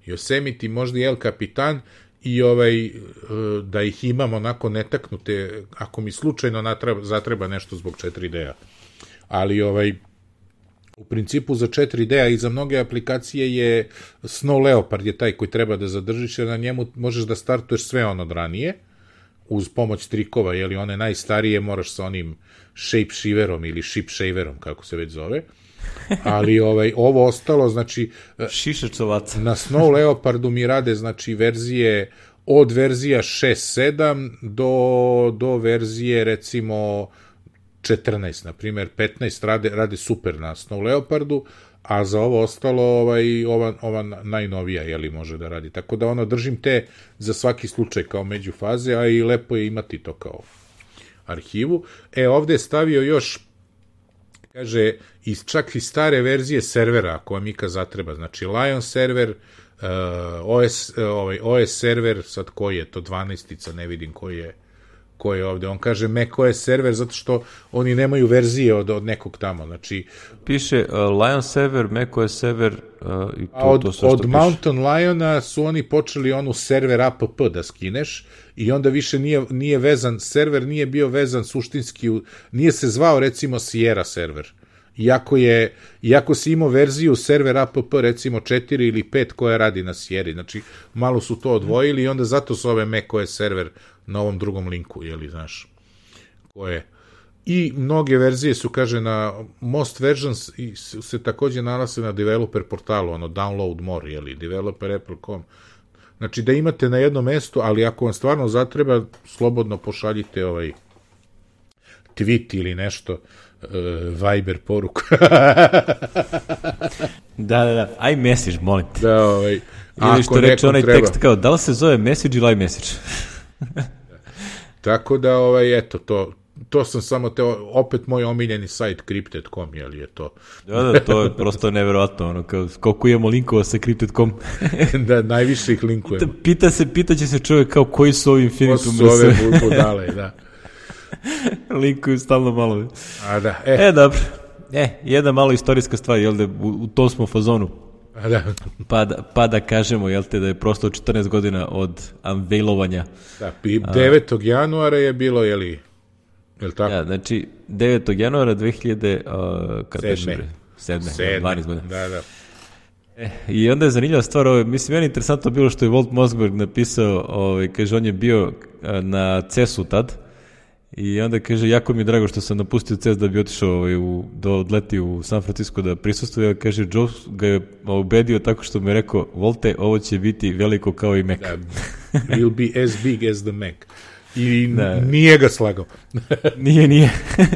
Yosemite, možda i El Capitan, i ovaj, da ih imam onako netaknute, ako mi slučajno natreba, zatreba nešto zbog četiri D-a. Ali ovaj, u principu za četiri D-a i za mnoge aplikacije je Snow Leopard je taj koji treba da zadržiš, jer na njemu možeš da startuješ sve ono od ranije, uz pomoć trikova, jeli one najstarije moraš sa onim shape shiverom ili ship shaverom, kako se već zove, ali ovaj, ovo ostalo, znači šišačovaca. Na Snow Leopardu mi rade, znači, verzije od verzija šest sedam do, do verzije, recimo, četrnaest, na primjer, petnaest rade, rade super na Snow Leopardu, a za ovo ostalo, ovaj, ova, ova najnovija, jeli, može da radi. Tako da, ono, držim te za svaki slučaj kao međufaze, a i lepo je imati to kao arhivu. E, ovde je stavio još, kaže, iz, čak i stare verzije servera, ako vam ikad zatreba, znači Lion server, uh, O S, uh, ovaj, O S server, sad koji je to, dvanaestica, ne vidim koji je, koji je ovde, on kaže macOS server, zato što oni nemaju verzije od, od nekog tamo, znači... Piše uh, Lion server, macOS server, uh, i to, od, to sve što od piše. Mountain Liona su oni počeli onu server app da skineš, i onda više nije, nije vezan, server nije bio vezan suštinski, u, nije se zvao recimo Sierra server, iako je, iako si imao verziju server app, recimo četiri ili pet koja radi na Sierra, znači malo su to odvojili i onda zato su ove macOS server na ovom drugom linku, jeli, znaš, koje... I mnoge verzije su, kaže, na most versions i se takođe nalaze na developer portalu, ono, download more, jeli, developer apple dot com. Znači, da imate na jednom mestu, ali ako vam stvarno zatreba, slobodno pošaljite ovaj tweet ili nešto, uh, Viber poruku. Da, da, da, iMessage, molim te. Da, ovaj, ili što reče onaj treba. Tekst kao, da li se zove message ili iMessage? Tako da, ovaj, eto, to... To sam samo te, opet moj omiljeni sajt crypted dot com, jel je to? Da, da, to je prosto neverovatno, ono, kao, koliko imamo linkova sa crypted dot com. Da, najviše ih linkujemo. Pita se, pitaće se čovjek kao koji su ovi Infinitum. Ko su ove budale, da. Linkuju stalno malo. A da, e. E, dobro. E, jedna malo istorijska stvar, jel da, u, u tom smo fazonu. A da. Pa da, pa da kažemo, jel te, da je prosto četrnaest godina od unveilovanja. Da, devetog januara je bilo, jeli... Jel tako? Ja, znači, devetog januara dve hiljade sedme, dvanaest godina. Da, da. E, I onda je zanimljiva stvar, ovaj, mislim, meni interesantno bilo što je Walt Mossberg napisao, ovaj, kaže, on je bio na C E S-u tad, i onda kaže, jako mi je drago što sam napustio C E S da bi otišao ovaj, u, da odleti u San Francisco da prisustuje, kaže, Jobs ga je ubedio tako što mi je rekao, Walte, ovo će biti veliko kao i Mac. Da, will be as big as the Mac. I da. Nije ga slagao. Nije, nije.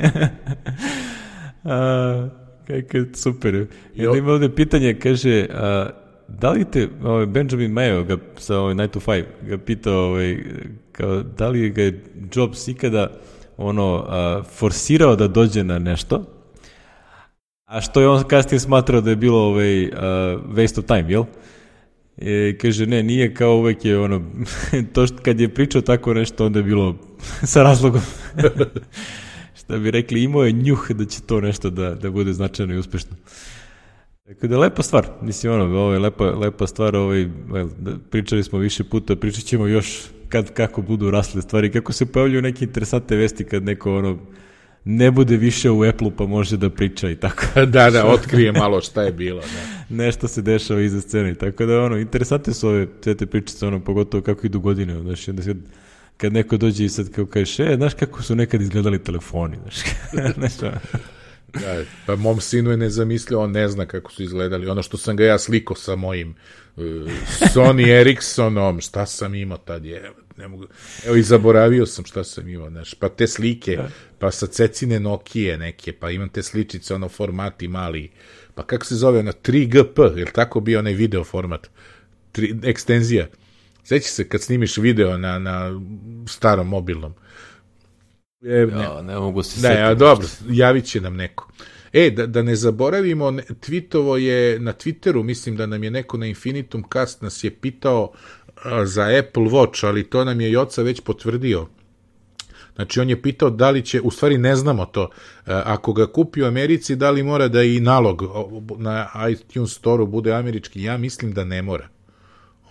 a, kako super. I onda ima ovde pitanje, kaže, a, da li te, ovaj, Benjamin Mayo ga, sa ovaj nine to five ga pitao, ovaj, kao, da li ga je Jobs ikada ono, a, forsirao da dođe na nešto, a što je on kasnije smatrao da je bilo ovaj, a, waste of time, jel? E, kaže, ne, nije, kao uvek je ono, to što kad je pričao tako nešto, onda je bilo sa razlogom. Šta bi rekli, imao je njuh da će to nešto da, da bude značajno i uspešno. Tako da, lepa stvar, mislim, ono, ovo je lepa, lepa stvar, ovaj, pričali smo više puta, pričat ćemo još kad, kako budu rasle stvari, kako se pojavljuju neke interesantne vesti kad neko, ono, ne bude više u Apple-u pa može da priča i tako. Da, da, otkrije malo šta je bilo. Da. Nešto se dešava iza scene, tako da, ono, interesantne su ove sve te pričice, ono, pogotovo kako idu godine, znaš, onda kad, kad neko dođe i sad kao kažeš, e, znaš kako su nekad izgledali telefoni, znaš, znaš, da, pa mom sinu je nezamislio, on ne zna kako su izgledali, ono što sam ga ja sliko sa mojim uh, Sony Ericssonom, šta sam imao tad, je, ne mogu, evo i zaboravio sam šta sam imao, znaš, pa te slike, pa sa cecine Nokije neke, pa imam te sličice, ono, formati mali, pa kako se zove, ono, tri G P, je li tako bio onaj video format, tri, ekstenzija, sjeći se kad snimiš video na, na starom mobilnom. E, ne. Ja, ne mogu se da, ja, dobro, javit će nam neko. E, da, da ne zaboravimo, tweetovo je na Twitteru, mislim da nam je neko na Infinitum Cast nas je pitao a, za Apple Watch, ali to nam je Joca već potvrdio. Znači, on je pitao da li će, u stvari ne znamo to, a, ako ga kupi u Americi, da li mora da i nalog na iTunes Store-u bude američki, ja mislim da ne mora.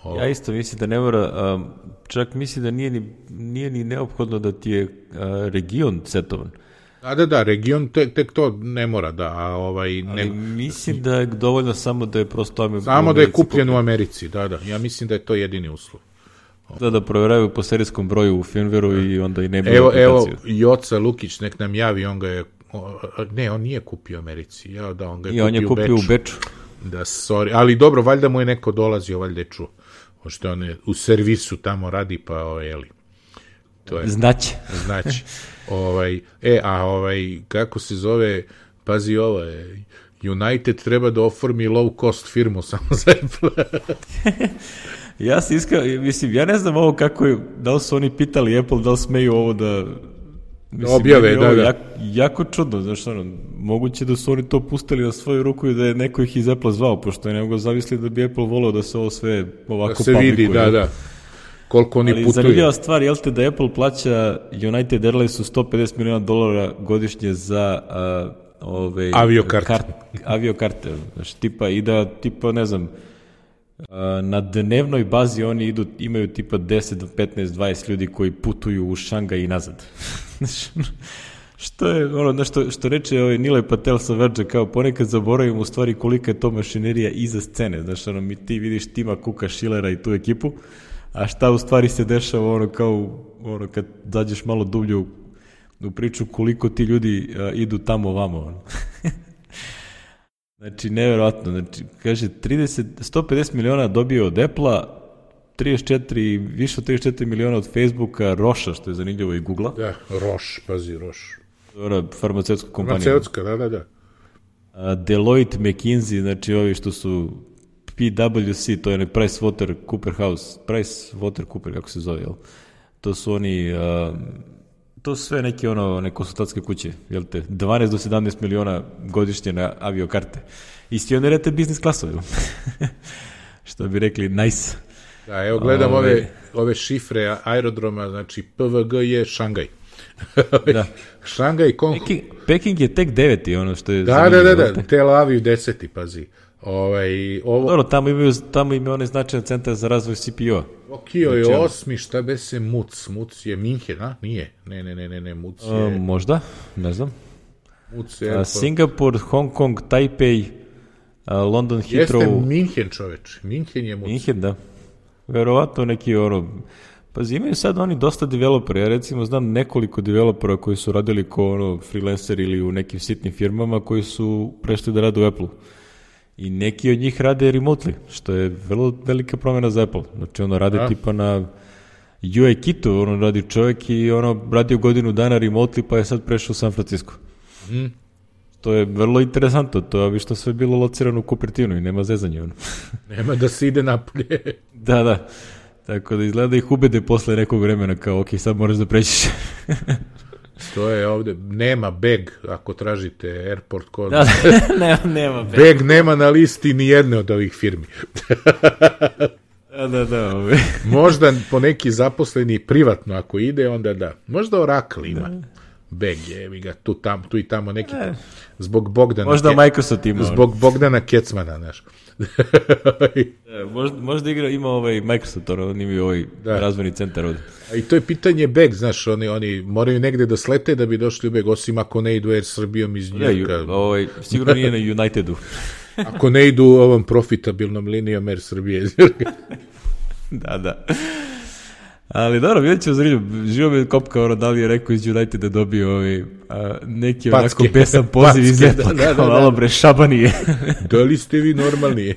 O... Ja isto mislim da ne mora, um, čak mislim da nije ni, nije ni neophodno da ti je uh, region setovan. Da, da, da, region tek, tek to ne mora da, a ovaj... Ali ne... mislim da je dovoljno samo da je prosto... Ame, samo da je kupljen u Americi, da, da, ja mislim da je to jedini uslov. Da, da provjeraju po serijskom broju u firmwaru i onda i ne bi evo, aplikaciju. Evo, Joca Lukić nek nam javi, on ga je... Ne, on nije kupio u Americi, ja, da, on ga je I kupio, on je kupio u Beču. U Beču. Da, sorry, ali dobro, valjda mu je neko dolazio, valjda je čuo. Pošto on je u servisu tamo radi, pa o, jeli. To je. Znaće. Znaće. ovaj, e, a ovaj, kako se zove, pazi ovo je, United treba da oformi low cost firmu samo za Apple. Ja se iskreno, mislim, ja ne znam ovo kako je, da li su oni pitali Apple, da li smeju ovo da... Mislim, objave, da, da. Jako, jako čudno, znaš, ono, moguće da su oni to pustili na svoju ruku i da je neko ih iz Apple zvao, pošto je nego zavisli da bi Apple volao da se ovo sve ovako da se vidi, da, da. Koliko oni ali putuju. Zanimljiva stvar, jel te da Apple plaća United Airlinesu sto pedeset miliona dolara godišnje za uh, ove, aviokarte. Kart, aviokarte, znaš, tipa i da, tipa, ne znam, uh, na dnevnoj bazi oni idu, imaju tipa deset, petnaest, dvadeset ljudi koji putuju u Šangaj i nazad. Što je, ono, nešto, što reče ovaj Nilay Patel sa Verge, kao ponekad zaboravim u stvari kolika je to mašinerija iza scene, znaš, ono, mi ti vidiš Tima Cooka, Schillera i tu ekipu, a šta u stvari se dešava, ono, kao, ono, kad zađeš malo dublje u, u priču koliko ti ljudi a, idu tamo vamo, ono. Znači, nevjerojatno, znači, kaže, trideset, sto pedeset miliona dobio od Apple-a, trideset četiri, više od trideset četiri miliona od Facebooka, Roša, što je zanimljivo, i Google-a. Da, Roš, pazi, Roš. Ona farmaceutska kompanija. Farmaceutska, da, da, da. A, Deloitte, McKinsey, znači ovi što su P W C, to je ne Price Water Cooper House, Price Water Cooper, kako se zove, jel? To su oni, a, to su sve neke ono, ne konsultantske kuće, jel te, dvanaest do sedamnaest miliona godišnje na aviokarte. I svi oni rete biznis klasove, što bi rekli, nice. Da, evo gledam ove, ove, ove šifre aerodroma, znači P V G je Šangaj. Da. Šangaj, Kong... Peking, Peking je tek deveti, ono što je... Da, da, da, da, Tel Aviv deseti, pazi. Ovaj, ovo... Dobro, tamo imaju, tamo imaju onaj značajan centar za razvoj C P U-a. Tokio je osmi, šta be se Muc? Muc je Minhen, a? Nije. Ne, ne, ne, ne, ne, Muc je... Uh, možda, ne znam. Muc je... Uh, Singapur, Hong Kong, Taipei, uh, London, Heathrow... Jeste Minhen, čoveč. Minhen je Muc. Minhen, da. Verovatno neki ono... Pazi, imaju sad oni dosta developera. Ja recimo znam nekoliko developera koji su radili kao ono freelancer ili u nekim sitnim firmama koji su prešli da rade u Apple-u. I neki od njih rade remotely, što je vrlo velika promjena za Apple. Znači ono rade A? tipa na U I Kitu, ono radi čovjek i ono radio godinu dana remotely pa je sad prešao u San Francisco. Mm. To je vrlo interesantno, to je vi što sve bilo locirano u Cupertinu i nema zezanja. Ono. Nema da se ide napolje. Da, da. Tako da izgleda da ih ubede posle nekog vremena kao ok, sad moraš da prećiš. To je ovde, nema bag ako tražite airport kod. Da, nema, nema bag. Bag nema na listi ni jedne od ovih firmi. Da, da, da. Ove. Možda po neki zaposleni privatno ako ide, onda da. Možda Oracle ima. Da. Bag je, evi ga, tu, tam, tu i tamo neki. E. Zbog Bogdana. Možda Ke... Microsoft ima. Zbog Bogdana Kecmana, znaš. Da, možda, možda igra ima ovaj Microsoft, oni imaju ovaj da. razvojni centar ovdje. A i to je pitanje beg, znaš, oni, oni moraju negde da slete da bi došli u beg, osim ako ne idu Air Srbijom iz Njurka. Ja, ovaj, sigurno nije na Unitedu. Ako ne idu ovom profitabilnom linijom Air Srbije iz Njurka. Da, da. Ali dobro, vidjet ćemo zrilju, živo me kopka, ono, da li je rekao iz Uniteda dobio ovaj, a, neki onako besan poziv iz Apple, da, da, da, malo bre šabanije. Da li ste vi normalni?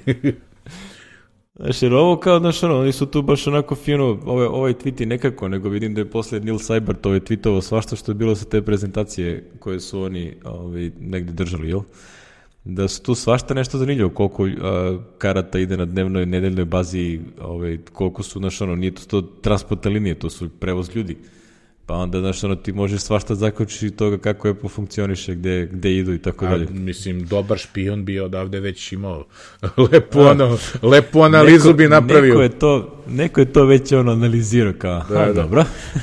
Znaš, jer ovo kao, znaš, ono, oni su tu baš onako fino, ovaj, ovaj tweet nekako, nego vidim da je posle Neil Seibert ovaj tweetovo svašta što je bilo sa te prezentacije koje su oni ovaj, negdje držali, jel? Da su tu svašta nešto zanimljivo, koliko a, karata ide na dnevnoj, nedeljnoj bazi, ovaj, koliko su, znaš, ono, nije to, to transportne linije, to su prevoz ljudi. Pa onda, znaš, ono, ti možeš svašta zaključiti toga kako Apple funkcioniše, gde, gde idu i tako dalje. Mislim, dobar špion bi odavde već imao lepu, a, ono, lepu analizu neko, bi napravio. Neko je, to, neko je to već ono analizirao kao, da, a, da. Dobro.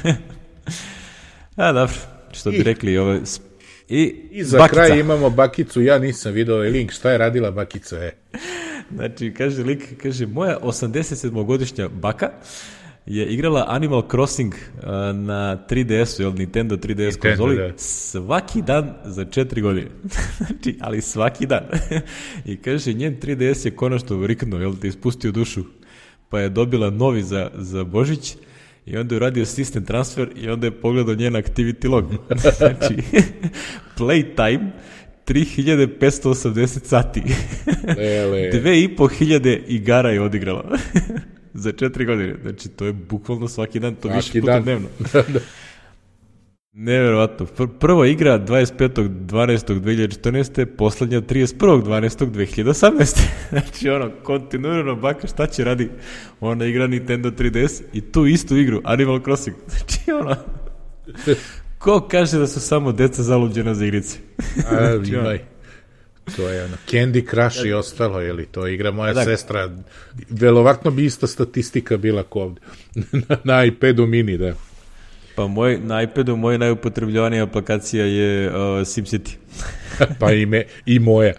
A, dobro, što bi I, rekli, ove... I, I za bakica. Kraj imamo bakicu, ja nisam vidio ovaj link, šta je radila bakica, e? Znači, kaže lik, kaže, moja osamdeset sedmogodišnja baka je igrala Animal Crossing uh, na tri D S-u, jel, Nintendo tri D S Nintendo, konzoli, da. svaki dan za četiri godine. Znači, ali svaki dan. I kaže, njen tri D S je konačno riknuo, jel, te ispustio dušu, pa je dobila novi za, za Božić i onda je uradio system transfer i onda je pogledao njen activity log. Znači, playtime tri hiljade petsto osamdeset sati. Dve i po hiljade igara je odigrala. Za četiri godine. Znači, to je bukvalno svaki dan, to svaki više puta dan. Dnevno. Neverovatno. Prva igra dvadeset petog dvanaestog dve hiljade četrnaeste. Poslednja trideset prvog dvanaestog dve hiljade osamnaeste. Znači, ono, kontinuirano baka šta će radi? Ona igra Nintendo tri D S i tu istu igru, Animal Crossing. Znači, ono... Ko kaže da su samo deca zaluđena za igrice? A, imaj. To je ono, Candy Crush i ostalo, je li to igra moja da. Sestra. Verovatno bi ista statistika bila ko ovde. Na iPadu mini, da. Pa moj, na iPadu moja najupotrebljivanija aplikacija je uh, SimCity. Pa i, me, i moja.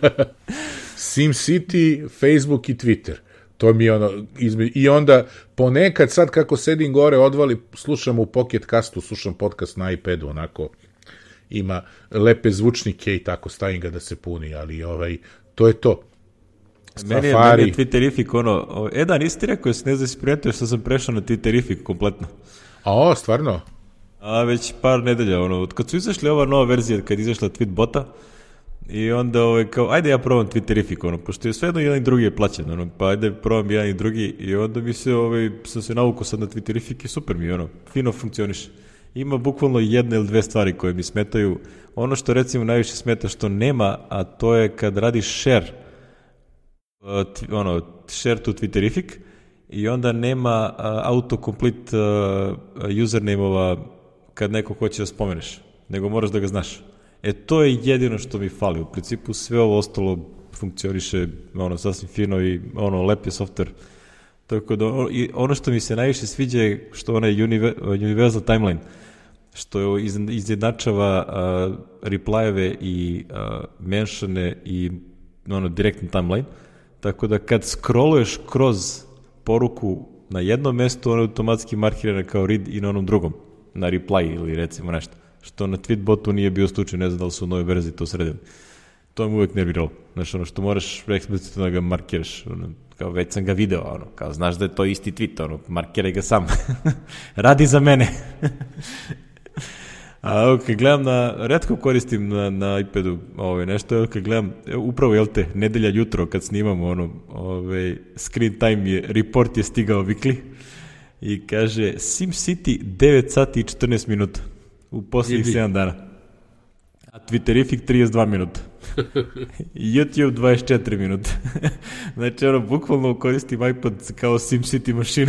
SimCity, Facebook i Twitter. To mi je ono, izme... i onda ponekad sad kako sedim gore odvali, slušam u Pocket Castu, slušam podcast na iPadu, onako ima lepe zvučnike i tako stavim ga da se puni, ali ovaj, to je to. Meni je, meni je Twitterific ono, e da, nisi ti rekao, jesi ne znam si prijatio što sam prešao na Twitterific kompletno. A o, stvarno? A već par nedelja, ono, od kad su izašli ova nova verzija, kad je izašla Tweetbota, i onda ovaj, kao, ajde ja probam Twitterific, ono, pošto je sve jedno jedan i drugi je plaćen, ono, pa ajde probam jedan i drugi, i onda mi se, ovaj, sam se navukao sad na Twitterific i super mi, ono, fino funkcioniše. Ima bukvalno jedne ili dve stvari koje mi smetaju. Ono što recimo najviše smeta što nema, a to je kad radiš share, uh, t, ono, share to Twitterific, i onda nema uh, autocomplete uh, username-ova kad neko hoće da spomeneš, nego moraš da ga znaš. E, to je jedino što mi fali. U principu sve ovo ostalo funkcioniše ono, sasvim fino i ono, lep je software. Tako da, ono, i ono što mi se najviše sviđa je što onaj Universal Timeline, što izjednačava uh, replyeve i uh, menšane i ono, direktni timeline. Tako da kad scrolluješ kroz poruku na jednom mestu, ono je automatski markirana kao read i na onom drugom, na reply ili recimo nešto. Što na Tweetbotu nije bio slučaj, ne znam da li su u novoj verziji to sredili. To me uvek nerviralo. Znaš, ono, što moraš eksplicitno da ga markiraš, ono, kao već sam ga video, ono, kao znaš da je to isti tweet, ono, markiraj ga sam. Radi za mene. A ok, gledam na, retko koristim na, na iPadu ovaj, nešto, kad gledam, upravo, jel te, nedelja jutro kad snimamo, ono, ovaj, screen time je, report je stigao vikli i kaže SimCity devet sati i četrnaest minuta u posljednjih sedam dana. A Twitterific trideset dva minuta. YouTube dvadeset četiri minuta. Znači, ono, bukvalno koristim iPad kao SimCity mašina.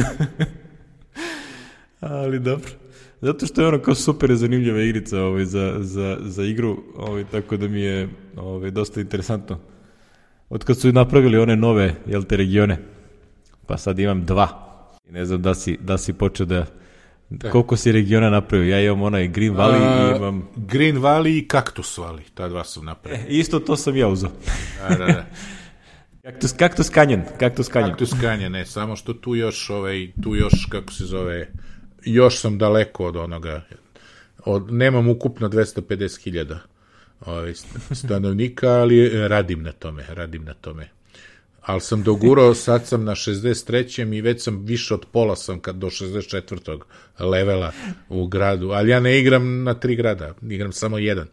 Ali dobro. Zato što je ono kao super zanimljiva igrica ovaj, za, za, za igru, ovaj, tako da mi je ovaj, dosta interesantno. Od kad su napravili one nove, jel te, regione, pa sad imam dva. I ne znam da si, da si počeo da... Da. Koliko si regiona napravio? Ja imam onaj Green Valley A, i imam... Green Valley i Cactus Valley, ta dva sam napravio. E, isto to sam ja uzao. Da, da, da. Cactus, Cactus Canyon, Cactus Canyon. Cactus Canyon, ne, samo što tu još, ovaj, tu još, kako se zove, još sam daleko od onoga, od, nemam ukupno dvesta pedeset hiljada ovaj, stanovnika, ali radim na tome, radim na tome. Ali sam dogurao, sad sam na šezdeset trećem i već sam više od pola sam kad do šezdeset četvrtog levela u gradu, ali ja ne igram na tri grada, igram samo jedan.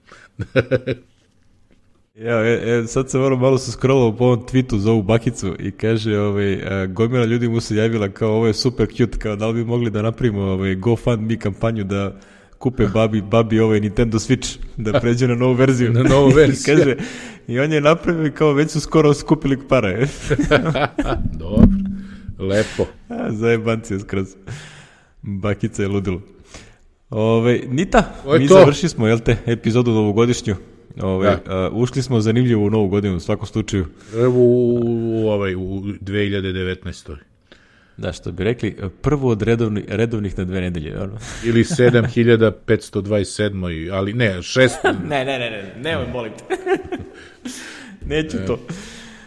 Ja, e, e, sad sam malo, malo se scrollao po ovom tweetu za ovu bakicu i kaže, ovaj, a, gomila ljudi mu se javila kao ovo je super cute, kao da li bi mogli da napravimo ovaj, GoFundMe kampanju da kupe babi, babi ovaj Nintendo Switch, da pređe na novu verziju. Na novu verziju. I kaže, i on je napravio kao već su skoro skupili pare. Dobro, lepo. A, zajebancija skroz. Bakica je ludilo. Ove, Nita, mi to. Završili smo, jel te, epizodu novogodišnju. Ove, a, ušli smo zanimljivo u novu godinu, u svakom slučaju. U, u, ovaj, u dve hiljade devetnaestoj. Da, što bi rekli, prvo od redovni, redovnih na dve nedelje. Ono. Ili sedam hiljada petsto dvadeset sedam, ali ne, šest... ne, ne, ne, ne, nemoj, molim te. Neću to.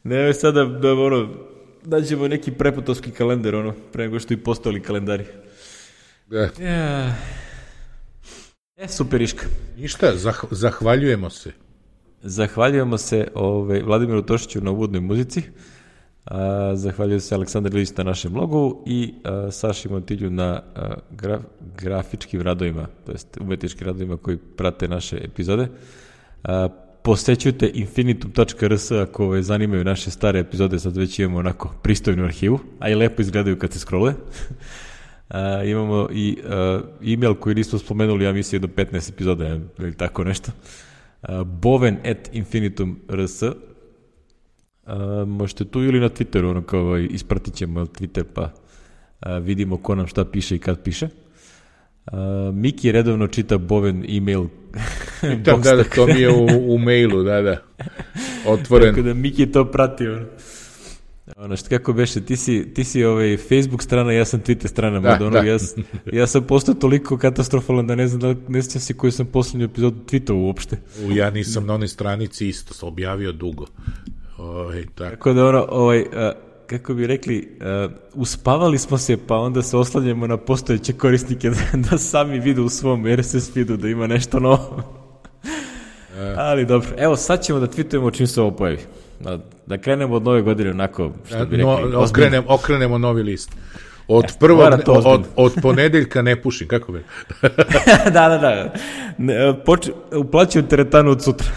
Ne, sada da, ono, nađemo neki prepotovski kalendar, ono, pre nego što i postali kalendari. Da. Ja. E, superiška. Ništa, zah, zahvaljujemo se. Zahvaljujemo se ovaj, Vladimiru Tošiću na uvodnoj muzici. A, zahvaljujem se Aleksandar Ilić na našem blogu i a, Saši Montilju na a, graf, grafičkim radovima, to jest umetničkim radovima koji prate naše epizode. A, posećujte infinitum tačka r s ako ovaj, zanimaju naše stare epizode, sad već imamo onako pristojnu arhivu, a i lepo izgledaju kad se scrolluje. A, imamo i a, e-mail koji nismo spomenuli, ja mislim do petnaest epizoda ili tako nešto. A, boven at infinitum tačka r s. Uh, možete tu ili na Twitteru, ono kao ovaj, ispratit ćemo Twitter pa uh, vidimo ko nam šta piše i kad piše. Uh, Miki redovno čita Boven e-mail. Tam, da, da, to mi je u, u mailu, da, da. Otvoren. Tako da Miki to prati. Ono, ono što kako beše, ti si, ti si ovaj Facebook strana, ja sam Twitter strana. Da, ono, da. Ja, ja sam postao toliko katastrofalan da ne znam da ne sjećam se koju sam poslednju epizodu tweetao uopšte. U, ja nisam na onoj stranici isto, sam objavio dugo. Oj, tako. Tako da ono, ovaj, a, kako bi rekli, a, uspavali smo se, pa onda se oslanjamo na postojeće korisnike da, da sami vidu u svom R S S feedu da ima nešto novo. E. Ali dobro, evo sad ćemo da tweetujemo čim se ovo pojavi. Da, da krenemo od nove godine onako, što bi rekli. No, okrenem, okrenemo novi list. Od prvog, od, od, od ponedeljka ne pušim, kako bi? da, da, da. Poč, uplaćujem teretanu od sutra.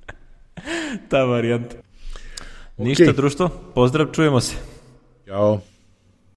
Ta varijanta. Okay. Ništa, društvo. Pozdrav, čujemo se. Ćao.